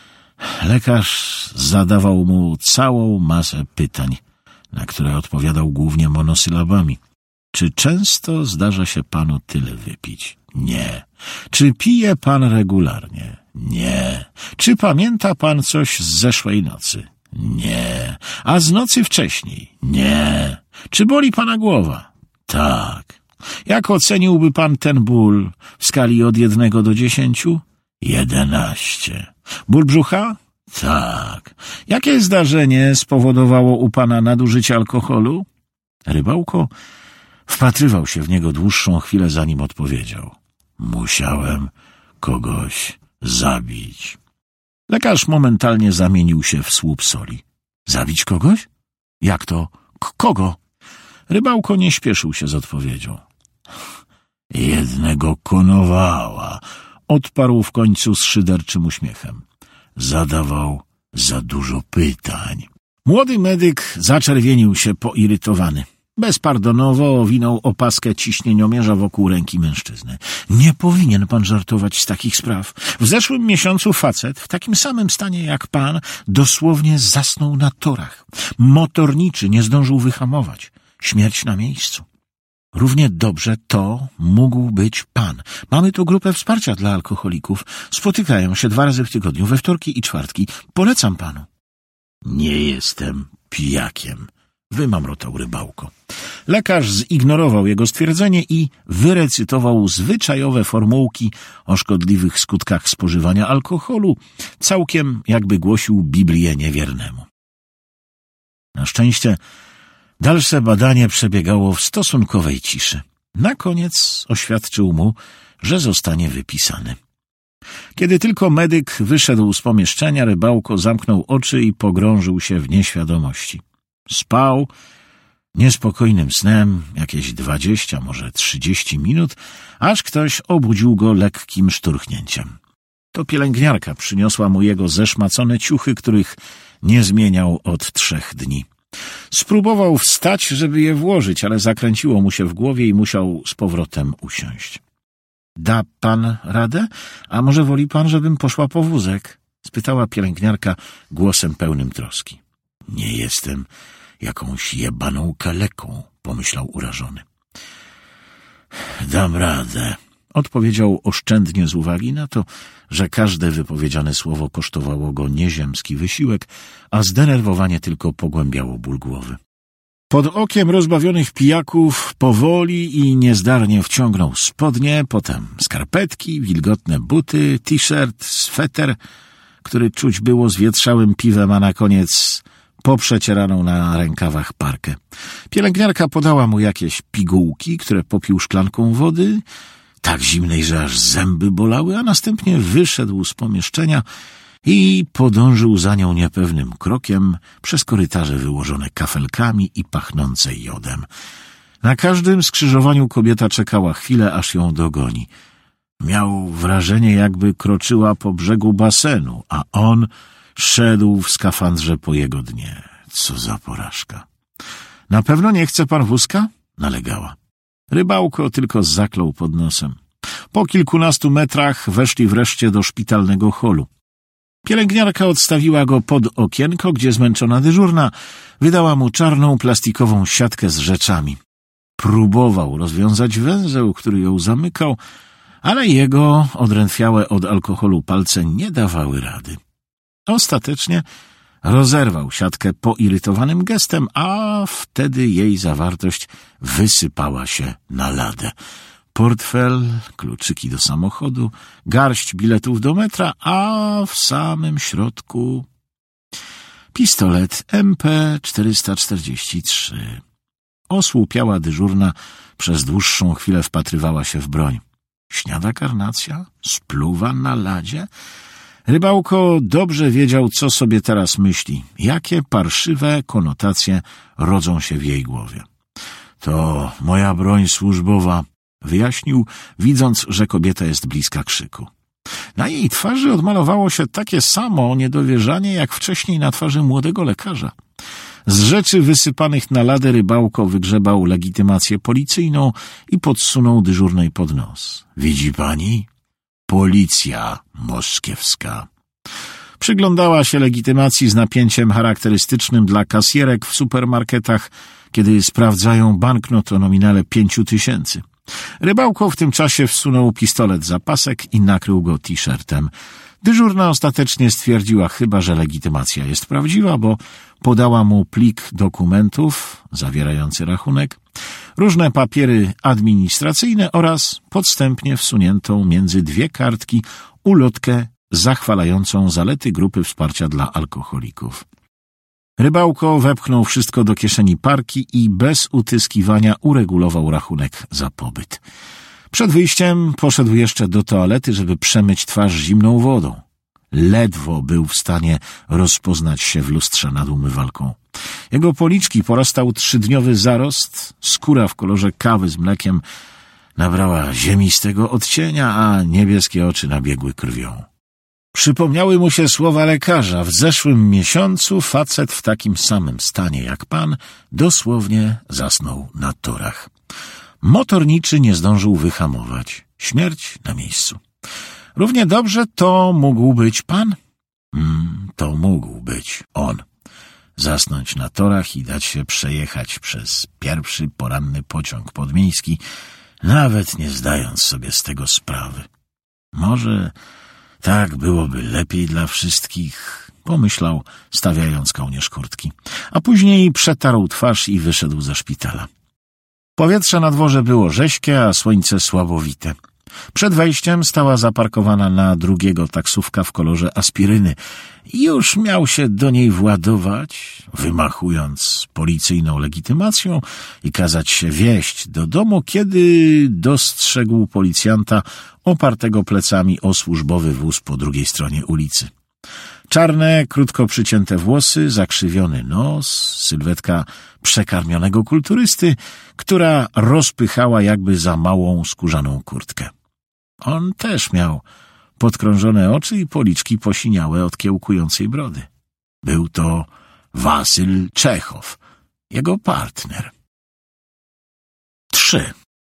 Lekarz zadawał mu całą masę pytań, na które odpowiadał głównie monosylabami. Czy często zdarza się panu tyle wypić? Nie. Czy pije pan regularnie? Nie. Czy pamięta pan coś z zeszłej nocy? Nie. A z nocy wcześniej? Nie. Czy boli pana głowa? Tak. Jak oceniłby pan ten ból w skali od 1 do 10? 11. Ból brzucha? Tak. Jakie zdarzenie spowodowało u pana nadużycie alkoholu? Rybałko wpatrywał się w niego dłuższą chwilę, zanim odpowiedział. Musiałem kogoś zabić. Lekarz momentalnie zamienił się w słup soli. Zabić kogoś? Jak to? Kogo? Rybałko nie śpieszył się z odpowiedzią. Jednego konowała, odparł w końcu z szyderczym uśmiechem. Zadawał za dużo pytań. Młody medyk zaczerwienił się poirytowany. Bezpardonowo owinął opaskę ciśnieniomierza wokół ręki mężczyzny. Nie powinien pan żartować z takich spraw. W zeszłym miesiącu facet, w takim samym stanie jak pan, dosłownie zasnął na torach. Motorniczy nie zdążył wyhamować. Śmierć na miejscu. Równie dobrze to mógł być pan. Mamy tu grupę wsparcia dla alkoholików. Spotykają się 2 razy w tygodniu, we wtorki i czwartki. Polecam panu. Nie jestem pijakiem, wymamrotał Rybałko. Lekarz zignorował jego stwierdzenie i wyrecytował zwyczajowe formułki o szkodliwych skutkach spożywania alkoholu, całkiem jakby głosił Biblię niewiernemu. Na szczęście dalsze badanie przebiegało w stosunkowej ciszy. Na koniec oświadczył mu, że zostanie wypisany. Kiedy tylko medyk wyszedł z pomieszczenia, Rybałko zamknął oczy i pogrążył się w nieświadomości. Spał niespokojnym snem jakieś 20, może 30 minut, aż ktoś obudził go lekkim szturchnięciem. To pielęgniarka przyniosła mu jego zeszmacone ciuchy, których nie zmieniał od 3 dni. Spróbował wstać, żeby je włożyć, ale zakręciło mu się w głowie i musiał z powrotem usiąść. Da pan radę? A może woli pan, żebym poszła po wózek? Spytała pielęgniarka głosem pełnym troski. Nie jestem jakąś jebaną kaleką, pomyślał urażony. Dam radę, odpowiedział oszczędnie z uwagi na to, że każde wypowiedziane słowo kosztowało go nieziemski wysiłek, a zdenerwowanie tylko pogłębiało ból głowy. Pod okiem rozbawionych pijaków powoli i niezdarnie wciągnął spodnie, potem skarpetki, wilgotne buty, t-shirt, sweter, który czuć było zwietrzałym piwem, a na koniec poprzecieraną na rękawach parkę. Pielęgniarka podała mu jakieś pigułki, które popił szklanką wody, tak zimnej, że aż zęby bolały, a następnie wyszedł z pomieszczenia i podążył za nią niepewnym krokiem przez korytarze wyłożone kafelkami i pachnące jodem. Na każdym skrzyżowaniu kobieta czekała chwilę, aż ją dogoni. Miał wrażenie, jakby kroczyła po brzegu basenu, a on szedł w skafandrze po jego dnie. Co za porażka. Na pewno nie chce pan wózka? Nalegała. Rybałko tylko zaklął pod nosem. Po kilkunastu metrach weszli wreszcie do szpitalnego holu. Pielęgniarka odstawiła go pod okienko, gdzie zmęczona dyżurna wydała mu czarną plastikową siatkę z rzeczami. Próbował rozwiązać węzeł, który ją zamykał, ale jego odrętwiałe od alkoholu palce nie dawały rady. Ostatecznie rozerwał siatkę poirytowanym gestem, a wtedy jej zawartość wysypała się na ladę. Portfel, kluczyki do samochodu, garść biletów do metra, a w samym środku pistolet MP-443. Osłupiała dyżurna przez dłuższą chwilę wpatrywała się w broń. Śniada karnacja? Spluwa na ladzie? Rybałko dobrze wiedział, co sobie teraz myśli, jakie parszywe konotacje rodzą się w jej głowie. To moja broń służbowa, wyjaśnił, widząc, że kobieta jest bliska krzyku. Na jej twarzy odmalowało się takie samo niedowierzanie, jak wcześniej na twarzy młodego lekarza. Z rzeczy wysypanych na ladę Rybałko wygrzebał legitymację policyjną i podsunął dyżurnej pod nos. Widzi pani? Policja moskiewska. Przyglądała się legitymacji z napięciem charakterystycznym dla kasjerek w supermarketach, kiedy sprawdzają banknot o nominale 5000. Rybałko w tym czasie wsunął pistolet za pasek i nakrył go t-shirtem. Dyżurna ostatecznie stwierdziła chyba, że legitymacja jest prawdziwa, bo podała mu plik dokumentów zawierający rachunek, różne papiery administracyjne oraz podstępnie wsuniętą między 2 kartki ulotkę zachwalającą zalety grupy wsparcia dla alkoholików. Rybałko wepchnął wszystko do kieszeni parki i bez utyskiwania uregulował rachunek za pobyt. Przed wyjściem poszedł jeszcze do toalety, żeby przemyć twarz zimną wodą. Ledwo był w stanie rozpoznać się w lustrze nad umywalką. Jego policzki porastał 3-dniowy zarost, skóra w kolorze kawy z mlekiem nabrała ziemistego odcienia, a niebieskie oczy nabiegły krwią. Przypomniały mu się słowa lekarza. W zeszłym miesiącu facet w takim samym stanie jak pan dosłownie zasnął na torach. Motorniczy nie zdążył wyhamować. Śmierć na miejscu. Równie dobrze to mógł być pan? To mógł być on. Zasnąć na torach i dać się przejechać przez pierwszy poranny pociąg podmiejski, nawet nie zdając sobie z tego sprawy. Może tak byłoby lepiej dla wszystkich, pomyślał, stawiając kołnierz kurtki. A później przetarł twarz i wyszedł ze szpitala. Powietrze na dworze było rześkie, a słońce słabowite. Przed wejściem stała zaparkowana na drugiego taksówka w kolorze aspiryny. Już miał się do niej władować, wymachując policyjną legitymacją i kazać się wieźć do domu, kiedy dostrzegł policjanta opartego plecami o służbowy wóz po drugiej stronie ulicy. Czarne, krótko przycięte włosy, zakrzywiony nos, sylwetka przekarmionego kulturysty, która rozpychała jakby za małą skórzaną kurtkę. On też miał podkrążone oczy i policzki posiniałe od kiełkującej brody. Był to Wasyl Czechow, jego partner. 3.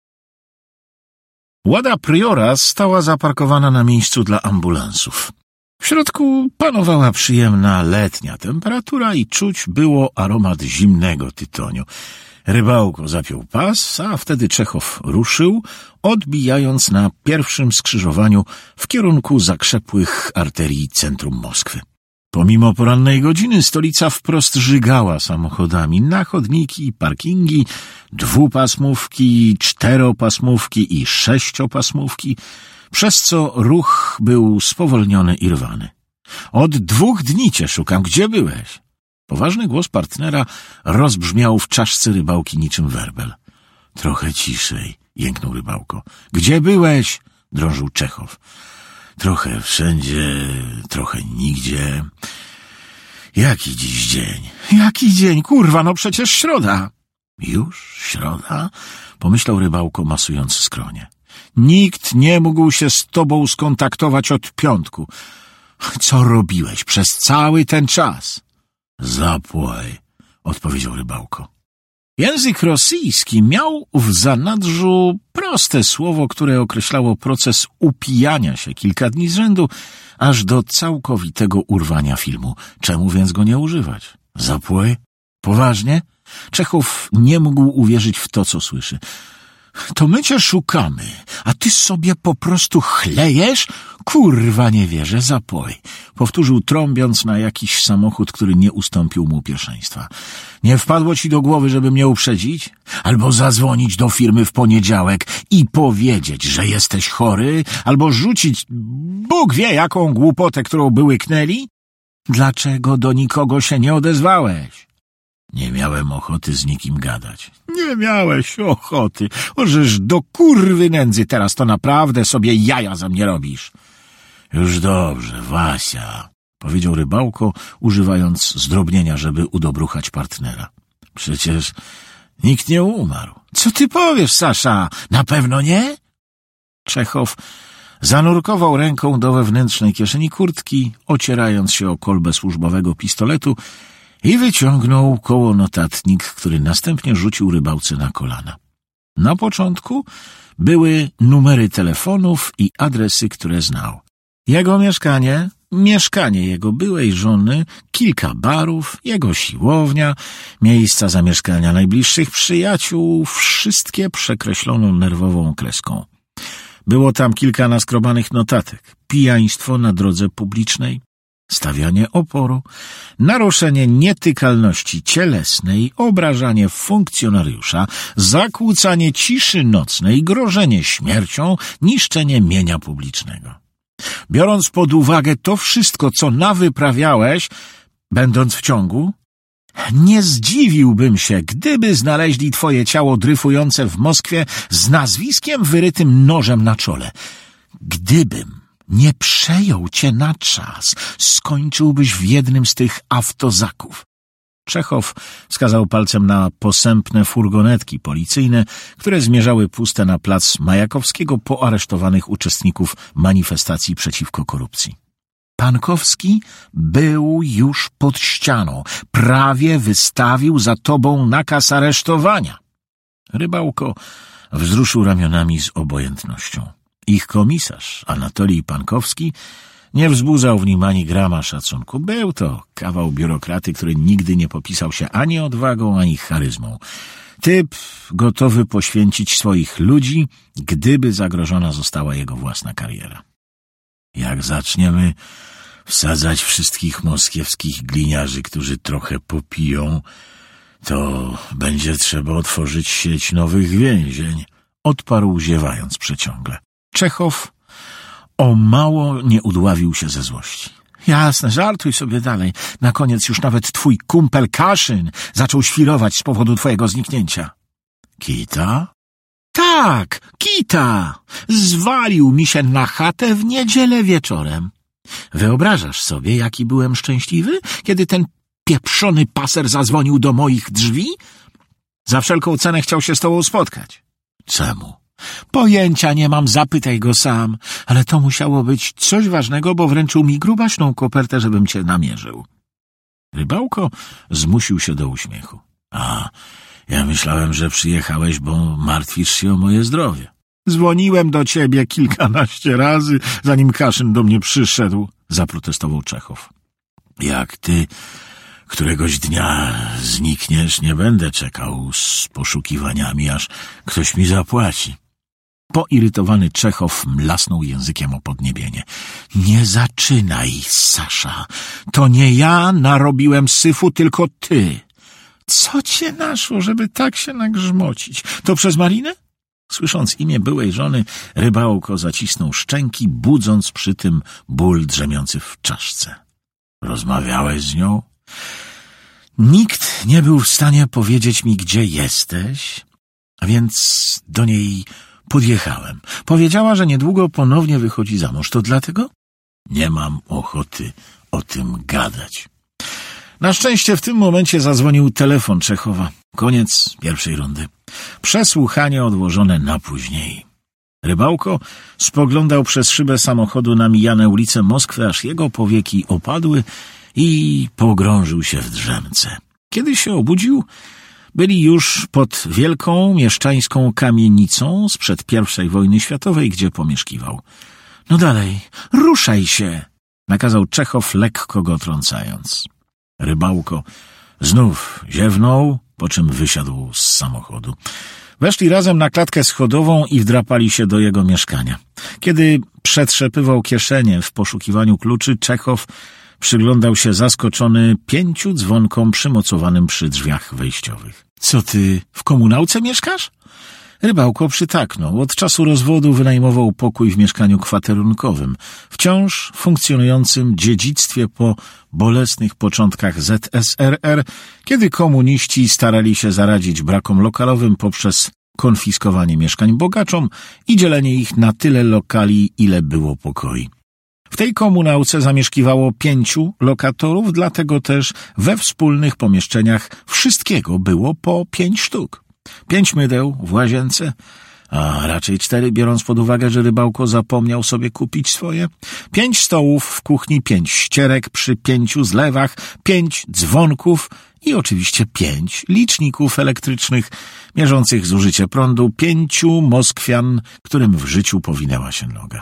Łada Priora stała zaparkowana na miejscu dla ambulansów. W środku panowała przyjemna letnia temperatura i czuć było aromat zimnego tytoniu. Rybałko zapiął pas, a wtedy Czechow ruszył, odbijając na pierwszym skrzyżowaniu w kierunku zakrzepłych arterii centrum Moskwy. Pomimo porannej godziny stolica wprost żygała samochodami na chodniki, parkingi, 2-pasmówki, 4-pasmówki i 6-pasmówki, przez co ruch był spowolniony i rwany. Od 2 dni cię szukam, gdzie byłeś? Poważny głos partnera rozbrzmiał w czaszce Rybałki niczym werbel. Trochę ciszej, jęknął Rybałko. Gdzie byłeś? Drążył Czechow. Trochę wszędzie, trochę nigdzie. Jaki dziś dzień? Jaki dzień? Kurwa, no przecież środa. Już środa? Pomyślał Rybałko, masując skronie. Nikt nie mógł się z tobą skontaktować od piątku. Co robiłeś przez cały ten czas? Zapłaj, odpowiedział Rybałko. Język rosyjski miał w zanadrzu proste słowo, które określało proces upijania się kilka dni z rzędu, aż do całkowitego urwania filmu. Czemu więc go nie używać? Zapłaj? Poważnie? Czechow nie mógł uwierzyć w to, co słyszy. To my cię szukamy, a ty sobie po prostu chlejesz? Kurwa, nie wierzę, zapoj. Powtórzył, trąbiąc na jakiś samochód, który nie ustąpił mu pierwszeństwa. Nie wpadło ci do głowy, żeby mnie uprzedzić? Albo zadzwonić do firmy w poniedziałek i powiedzieć, że jesteś chory? Albo rzucić Bóg wie jaką głupotę, którą by łyknęli? Dlaczego do nikogo się nie odezwałeś? Nie miałem ochoty z nikim gadać. Nie miałeś ochoty. Ożeż do kurwy nędzy teraz to naprawdę sobie jaja za mnie robisz. Już dobrze, Wasia, powiedział Rybałko, używając zdrobnienia, żeby udobruchać partnera. Przecież nikt nie umarł. Co ty powiesz, Sasza? Na pewno nie? Czechow zanurkował ręką do wewnętrznej kieszeni kurtki, ocierając się o kolbę służbowego pistoletu i wyciągnął kołonotatnik, który następnie rzucił Rybałce na kolana. Na początku były numery telefonów i adresy, które znał. Jego mieszkanie jego byłej żony, kilka barów, jego siłownia, miejsca zamieszkania najbliższych przyjaciół, wszystkie przekreślono nerwową kreską. Było tam kilka naskrobanych notatek. Pijaństwo na drodze publicznej, stawianie oporu, naruszenie nietykalności cielesnej, obrażanie funkcjonariusza, zakłócanie ciszy nocnej, grożenie śmiercią, niszczenie mienia publicznego. Biorąc pod uwagę to wszystko, co nawyprawiałeś, będąc w ciągu, nie zdziwiłbym się, gdyby znaleźli twoje ciało dryfujące w Moskwie z nazwiskiem wyrytym nożem na czole. Gdybym nie przejął cię na czas, skończyłbyś w jednym z tych autozaków. Czechow wskazał palcem na posępne furgonetki policyjne, które zmierzały puste na plac Majakowskiego po aresztowanych uczestników manifestacji przeciwko korupcji. Pankowski był już pod ścianą, prawie wystawił za tobą nakaz aresztowania. Rybałko wzruszył ramionami z obojętnością. Ich komisarz, Anatolij Pankowski, nie wzbudzał w nim ani grama szacunku. Był to kawał biurokraty, który nigdy nie popisał się ani odwagą, ani charyzmą. Typ gotowy poświęcić swoich ludzi, gdyby zagrożona została jego własna kariera. Jak zaczniemy wsadzać wszystkich moskiewskich gliniarzy, którzy trochę popiją, to będzie trzeba otworzyć sieć nowych więzień, odparł ziewając przeciągle. Czechow o mało nie udławił się ze złości. Jasne, żartuj sobie dalej. Na koniec już nawet twój kumpel Kaszyn zaczął świrować z powodu twojego zniknięcia. Kita? Tak, Kita! Zwalił mi się na chatę w niedzielę wieczorem. Wyobrażasz sobie, jaki byłem szczęśliwy, kiedy ten pieprzony paser zadzwonił do moich drzwi? Za wszelką cenę chciał się z tobą spotkać. Czemu? Pojęcia nie mam, zapytaj go sam. Ale to musiało być coś ważnego, bo wręczył mi grubaśną kopertę, żebym cię namierzył. Rybałko zmusił się do uśmiechu. A, ja myślałem, że przyjechałeś, bo martwisz się o moje zdrowie. Dzwoniłem do ciebie kilkanaście razy, zanim Kaszyn do mnie przyszedł, zaprotestował Czechow. Jak ty któregoś dnia znikniesz, nie będę czekał z poszukiwaniami, aż ktoś mi zapłaci. Poirytowany Czechow mlasnął językiem o podniebienie. Nie zaczynaj, Sasza. To nie ja narobiłem syfu, tylko ty. Co cię naszło, żeby tak się nagrzmocić? To przez Marinę? Słysząc imię byłej żony, Rybałko zacisnął szczęki, budząc przy tym ból drzemiący w czaszce. Rozmawiałeś z nią? Nikt nie był w stanie powiedzieć mi, gdzie jesteś, więc do niej podjechałem. Powiedziała, że niedługo ponownie wychodzi za mąż. To dlatego? Nie mam ochoty o tym gadać. Na szczęście w tym momencie zadzwonił telefon Czechowa. Koniec pierwszej rundy. Przesłuchanie odłożone na później. Rybałko spoglądał przez szybę samochodu na mijane ulice Moskwy, aż jego powieki opadły i pogrążył się w drzemce. Kiedy się obudził, byli już pod wielką mieszczańską kamienicą sprzed I wojny światowej, gdzie pomieszkiwał. No dalej, ruszaj się! Nakazał Czechow, lekko go trącając. Rybałko znów ziewnął, po czym wysiadł z samochodu. Weszli razem na klatkę schodową i wdrapali się do jego mieszkania. Kiedy przetrzepywał kieszenie w poszukiwaniu kluczy, Czechow przyglądał się zaskoczony 5 dzwonkom przymocowanym przy drzwiach wejściowych. Co ty, w komunałce mieszkasz? Rybałko przytaknął. Od czasu rozwodu wynajmował pokój w mieszkaniu kwaterunkowym, wciąż funkcjonującym dziedzictwie po bolesnych początkach ZSRR, kiedy komuniści starali się zaradzić brakom lokalowym poprzez konfiskowanie mieszkań bogaczom i dzielenie ich na tyle lokali, ile było pokoi. W tej komunałce zamieszkiwało 5 lokatorów, dlatego też we wspólnych pomieszczeniach wszystkiego było po 5 sztuk. 5 mydeł w łazience, a raczej 4, biorąc pod uwagę, że Rybałko zapomniał sobie kupić swoje. 5 stołów w kuchni, 5 ścierek przy 5 zlewach, 5 dzwonków i oczywiście 5 liczników elektrycznych mierzących zużycie prądu, 5 Moskwian, którym w życiu powinęła się noga.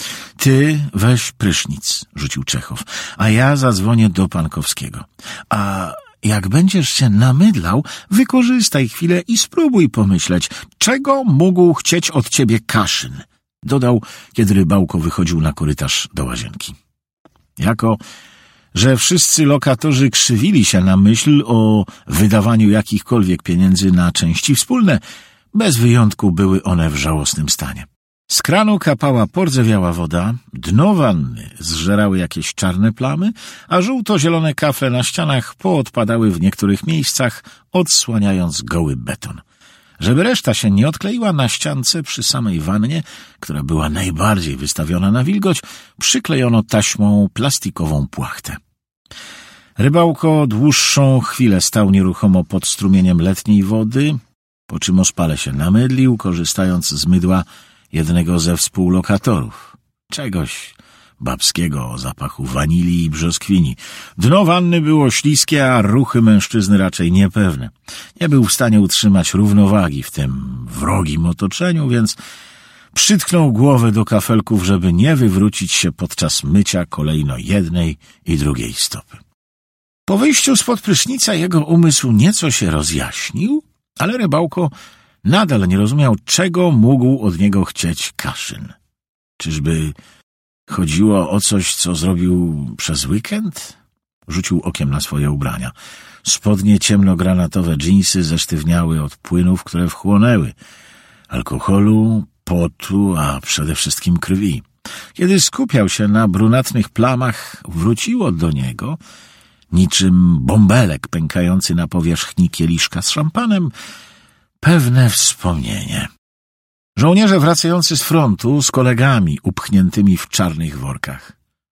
Ty weź prysznic, rzucił Czechow, a ja zadzwonię do Pankowskiego. A jak będziesz się namydlał, wykorzystaj chwilę i spróbuj pomyśleć, czego mógł chcieć od ciebie Kaszyn, dodał, kiedy Rybałko wychodził na korytarz do łazienki. Jako że wszyscy lokatorzy krzywili się na myśl o wydawaniu jakichkolwiek pieniędzy na części wspólne, bez wyjątku były one w żałosnym stanie. Z kranu kapała pordzewiała woda, dno wanny zżerały jakieś czarne plamy, a żółto-zielone kafle na ścianach poodpadały w niektórych miejscach, odsłaniając goły beton. Żeby reszta się nie odkleiła, na ściance przy samej wannie, która była najbardziej wystawiona na wilgoć, przyklejono taśmą plastikową płachtę. Rybałko dłuższą chwilę stał nieruchomo pod strumieniem letniej wody, po czym ospale się namydlił, korzystając z mydła jednego ze współlokatorów. Czegoś babskiego o zapachu wanilii i brzoskwini. Dno wanny było śliskie, a ruchy mężczyzny raczej niepewne. Nie był w stanie utrzymać równowagi w tym wrogim otoczeniu, więc przytknął głowę do kafelków, żeby nie wywrócić się podczas mycia kolejno jednej i drugiej stopy. Po wyjściu spod prysznica jego umysł nieco się rozjaśnił, ale Rybałko nadal nie rozumiał, czego mógł od niego chcieć Kaszyn. Czyżby chodziło o coś, co zrobił przez weekend? Rzucił okiem na swoje ubrania. Spodnie ciemnogranatowe dżinsy zesztywniały od płynów, które wchłonęły alkoholu, potu, a przede wszystkim krwi. Kiedy skupiał się na brunatnych plamach, wróciło do niego, niczym bąbelek pękający na powierzchni kieliszka z szampanem, pewne wspomnienie. Żołnierze wracający z frontu z kolegami upchniętymi w czarnych workach.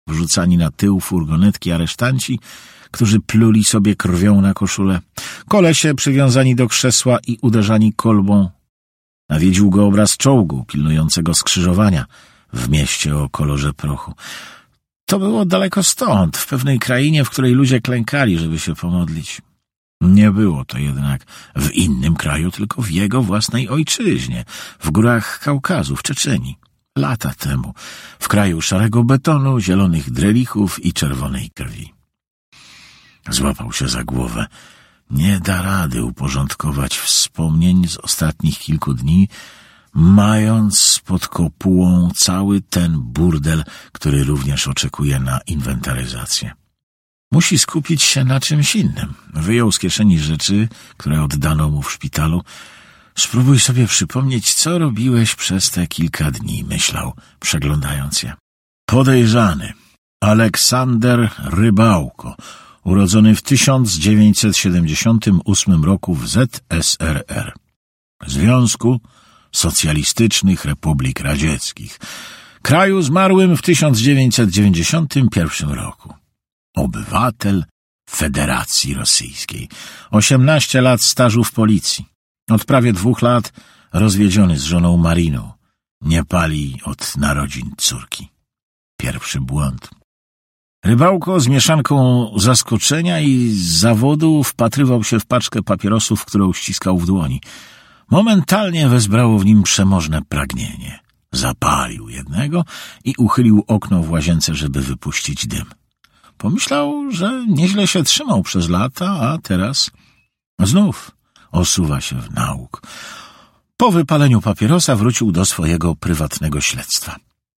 wrzucani na tył furgonetki aresztanci, którzy pluli sobie krwią na koszulę, kolesie przywiązani do krzesła i uderzani kolbą. Nawiedził go obraz czołgu pilnującego skrzyżowania w mieście o kolorze prochu. To było daleko stąd, w pewnej krainie, w której ludzie klękali, żeby się pomodlić. Nie było to jednak w innym kraju, tylko w jego własnej ojczyźnie, w górach Kaukazu, w Czeczenii. Lata temu, w kraju szarego betonu, zielonych drelichów i czerwonej krwi. Złapał się za głowę. Nie da rady uporządkować wspomnień z ostatnich kilku dni, mając pod kopułą cały ten burdel, który również oczekuje na inwentaryzację. Musi skupić się na czymś innym. Wyjął z kieszeni rzeczy, które oddano mu w szpitalu. Spróbuj sobie przypomnieć, co robiłeś przez te kilka dni, myślał, przeglądając je. Podejrzany Aleksander Rybałko, urodzony w 1978 roku w ZSRR, Związku Socjalistycznych Republik Radzieckich, kraju zmarłym w 1991 roku. Obywatel Federacji Rosyjskiej. 18 lat stażu w policji. Od prawie 2 lat rozwiedziony z żoną Mariną. Nie pali od narodzin córki. Pierwszy błąd. Rybałko z mieszanką zaskoczenia i zawodu wpatrywał się w paczkę papierosów, którą ściskał w dłoni. Momentalnie wezbrało w nim przemożne pragnienie. Zapalił jednego i uchylił okno w łazience, żeby wypuścić dym. Pomyślał, że nieźle się trzymał przez lata, a teraz znów osuwa się w nauk. Po wypaleniu papierosa wrócił do swojego prywatnego śledztwa.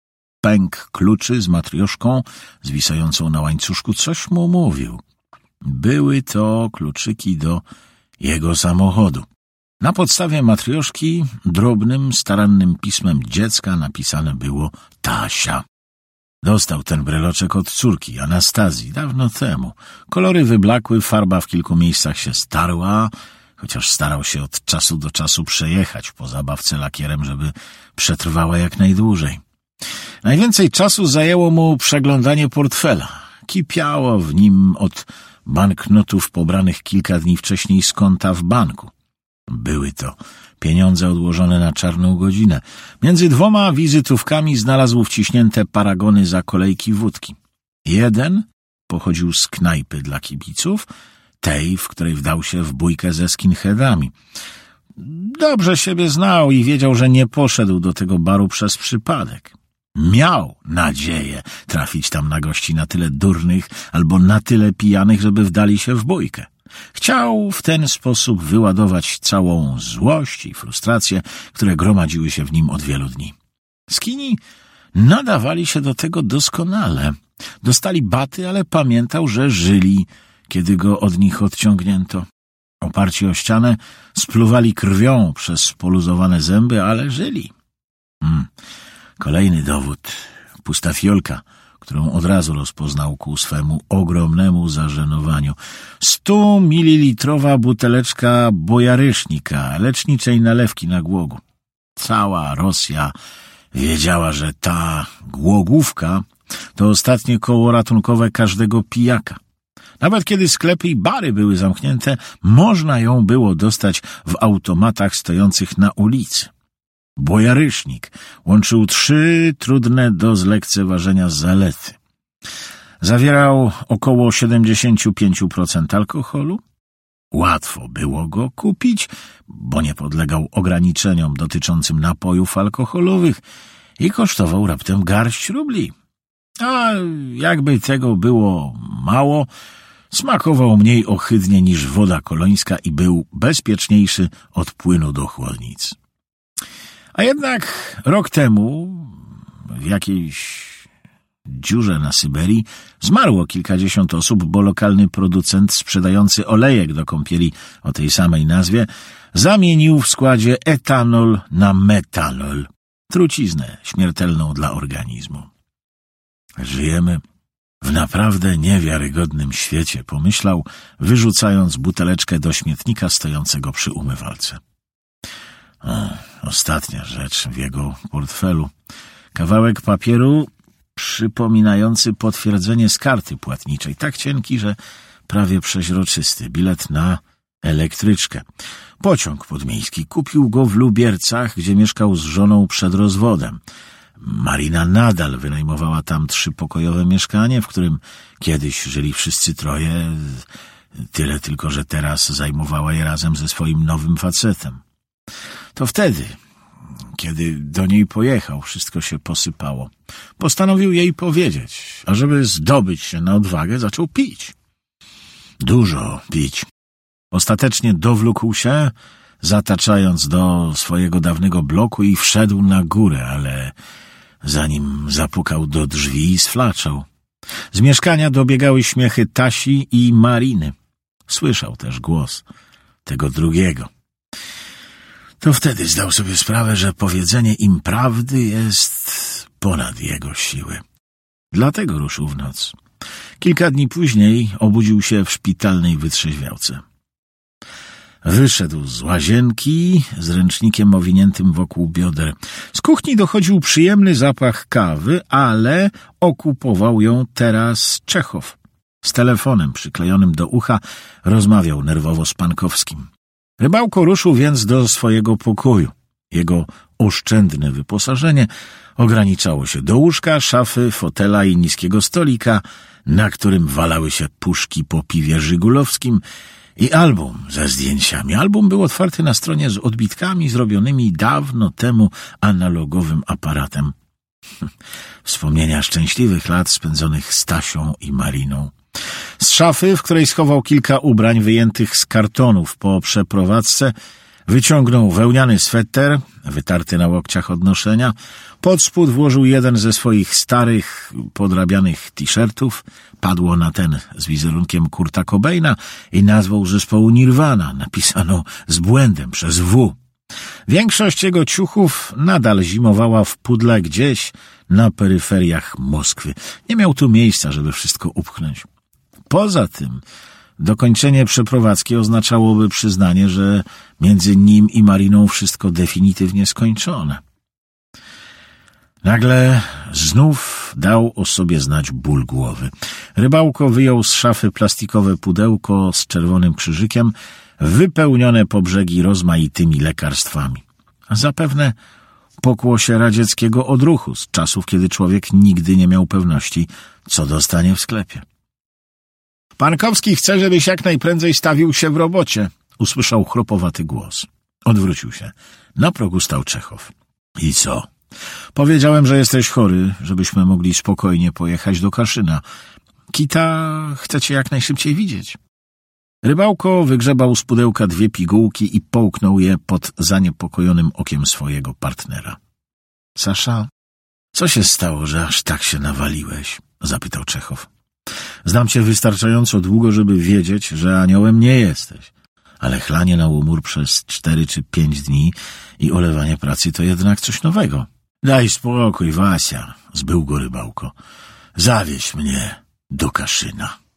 Pęk kluczy z matrioszką zwisającą na łańcuszku coś mu mówił. Były to kluczyki do jego samochodu. Na podstawie matrioszki drobnym, starannym pismem dziecka napisane było Tasia. Dostał ten breloczek od córki, Anastazji, dawno temu. Kolory wyblakły, farba w kilku miejscach się starła, chociaż starał się od czasu do czasu przejechać po zabawce lakierem, żeby przetrwała jak najdłużej. Najwięcej czasu zajęło mu przeglądanie portfela. Kipiało w nim od banknotów pobranych kilka dni wcześniej z konta w banku. Były to pieniądze odłożone na czarną godzinę. Między 2 wizytówkami znalazł wciśnięte paragony za kolejki wódki. Jeden pochodził z knajpy dla kibiców, tej, w której wdał się w bójkę ze skinheadami. Dobrze siebie znał i wiedział, że nie poszedł do tego baru przez przypadek. Miał nadzieję trafić tam na gości na tyle durnych albo na tyle pijanych, żeby wdali się w bójkę. Chciał w ten sposób wyładować całą złość i frustrację, które gromadziły się w nim od wielu dni. Skini nadawali się do tego doskonale. Dostali baty, ale pamiętał, że żyli, kiedy go od nich odciągnięto. Oparci o ścianę, spluwali krwią przez poluzowane zęby, ale żyli. Kolejny dowód. Pusta fiolka, którą od razu rozpoznał ku swemu ogromnemu zażenowaniu. 100-mililitrowa buteleczka bojarysznika, leczniczej nalewki na głogu. Cała Rosja wiedziała, że ta głogówka to ostatnie koło ratunkowe każdego pijaka. Nawet kiedy sklepy i bary były zamknięte, można ją było dostać w automatach stojących na ulicy. Bojarysznik łączył 3 trudne do zlekceważenia zalety. Zawierał około 75% alkoholu. Łatwo było go kupić, bo nie podlegał ograniczeniom dotyczącym napojów alkoholowych i kosztował raptem garść rubli. A jakby tego było mało, smakował mniej ohydnie niż woda kolońska i był bezpieczniejszy od płynu do chłodnic. A jednak rok temu w jakiejś dziurze na Syberii zmarło kilkadziesiąt osób, bo lokalny producent sprzedający olejek do kąpieli o tej samej nazwie zamienił w składzie etanol na metanol, truciznę śmiertelną dla organizmu. Żyjemy w naprawdę niewiarygodnym świecie, pomyślał, wyrzucając buteleczkę do śmietnika stojącego przy umywalce. Ostatnia rzecz w jego portfelu. Kawałek papieru przypominający potwierdzenie z karty płatniczej, tak cienki, że prawie przeźroczysty, bilet na elektryczkę. Pociąg podmiejski. Kupił go w Lubiercach, gdzie mieszkał z żoną przed rozwodem. Marina nadal wynajmowała tam 3-pokojowe mieszkanie, w którym kiedyś żyli wszyscy troje, tyle tylko, że teraz zajmowała je razem ze swoim nowym facetem. To wtedy, kiedy do niej pojechał, wszystko się posypało. Postanowił jej powiedzieć, a żeby zdobyć się na odwagę, zaczął pić. Dużo pić. Ostatecznie dowlókł się, zataczając do swojego dawnego bloku i wszedł na górę, ale zanim zapukał do drzwi, sflaczał. Z mieszkania dobiegały śmiechy Tasi i Mariny. Słyszał też głos tego drugiego. To wtedy zdał sobie sprawę, że powiedzenie im prawdy jest ponad jego siły. Dlatego ruszył w noc. Kilka dni później obudził się w szpitalnej wytrzeźwiałce. Wyszedł z łazienki z ręcznikiem owiniętym wokół bioder. Z kuchni dochodził przyjemny zapach kawy, ale okupował ją teraz Czechow. Z telefonem przyklejonym do ucha rozmawiał nerwowo z Pankowskim. Rybałko ruszył więc do swojego pokoju. Jego oszczędne wyposażenie ograniczało się do łóżka, szafy, fotela i niskiego stolika, na którym walały się puszki po piwie żygulowskim i album ze zdjęciami. Album był otwarty na stronie z odbitkami zrobionymi dawno temu analogowym aparatem. Wspomnienia szczęśliwych lat spędzonych z Tasią i Mariną. Z szafy, w której schował kilka ubrań wyjętych z kartonów po przeprowadzce, wyciągnął wełniany sweter, wytarty na łokciach od noszenia. Pod spód włożył jeden ze swoich starych, podrabianych t-shirtów. Padło na ten z wizerunkiem Kurta Cobaina i nazwą zespołu Nirvana, napisano z błędem przez W. Większość jego ciuchów nadal zimowała w pudle gdzieś na peryferiach Moskwy. Nie miał tu miejsca, żeby wszystko upchnąć. Poza tym dokończenie przeprowadzki oznaczałoby przyznanie, że między nim i Mariną wszystko definitywnie skończone. Nagle znów dał o sobie znać ból głowy. Rybałko wyjął z szafy plastikowe pudełko z czerwonym krzyżykiem, wypełnione po brzegi rozmaitymi lekarstwami. Zapewne pokłosie radzieckiego odruchu z czasów, kiedy człowiek nigdy nie miał pewności, co dostanie w sklepie. Pankowski chce, żebyś jak najprędzej stawił się w robocie, usłyszał chropowaty głos. Odwrócił się. Na progu stał Czechow. I co? Powiedziałem, że jesteś chory, żebyśmy mogli spokojnie pojechać do Kaszyna. Kita chce cię jak najszybciej widzieć. Rybałko wygrzebał z pudełka 2 pigułki i połknął je pod zaniepokojonym okiem swojego partnera. Sasza, co się stało, że aż tak się nawaliłeś? Zapytał Czechow. Znam cię wystarczająco długo, żeby wiedzieć, że aniołem nie jesteś. Ale chlanie na umór przez 4 czy 5 dni i olewanie pracy to jednak coś nowego. Daj spokój, Wasia, zbył go Rybałko. Zawieź mnie do Kaszyna.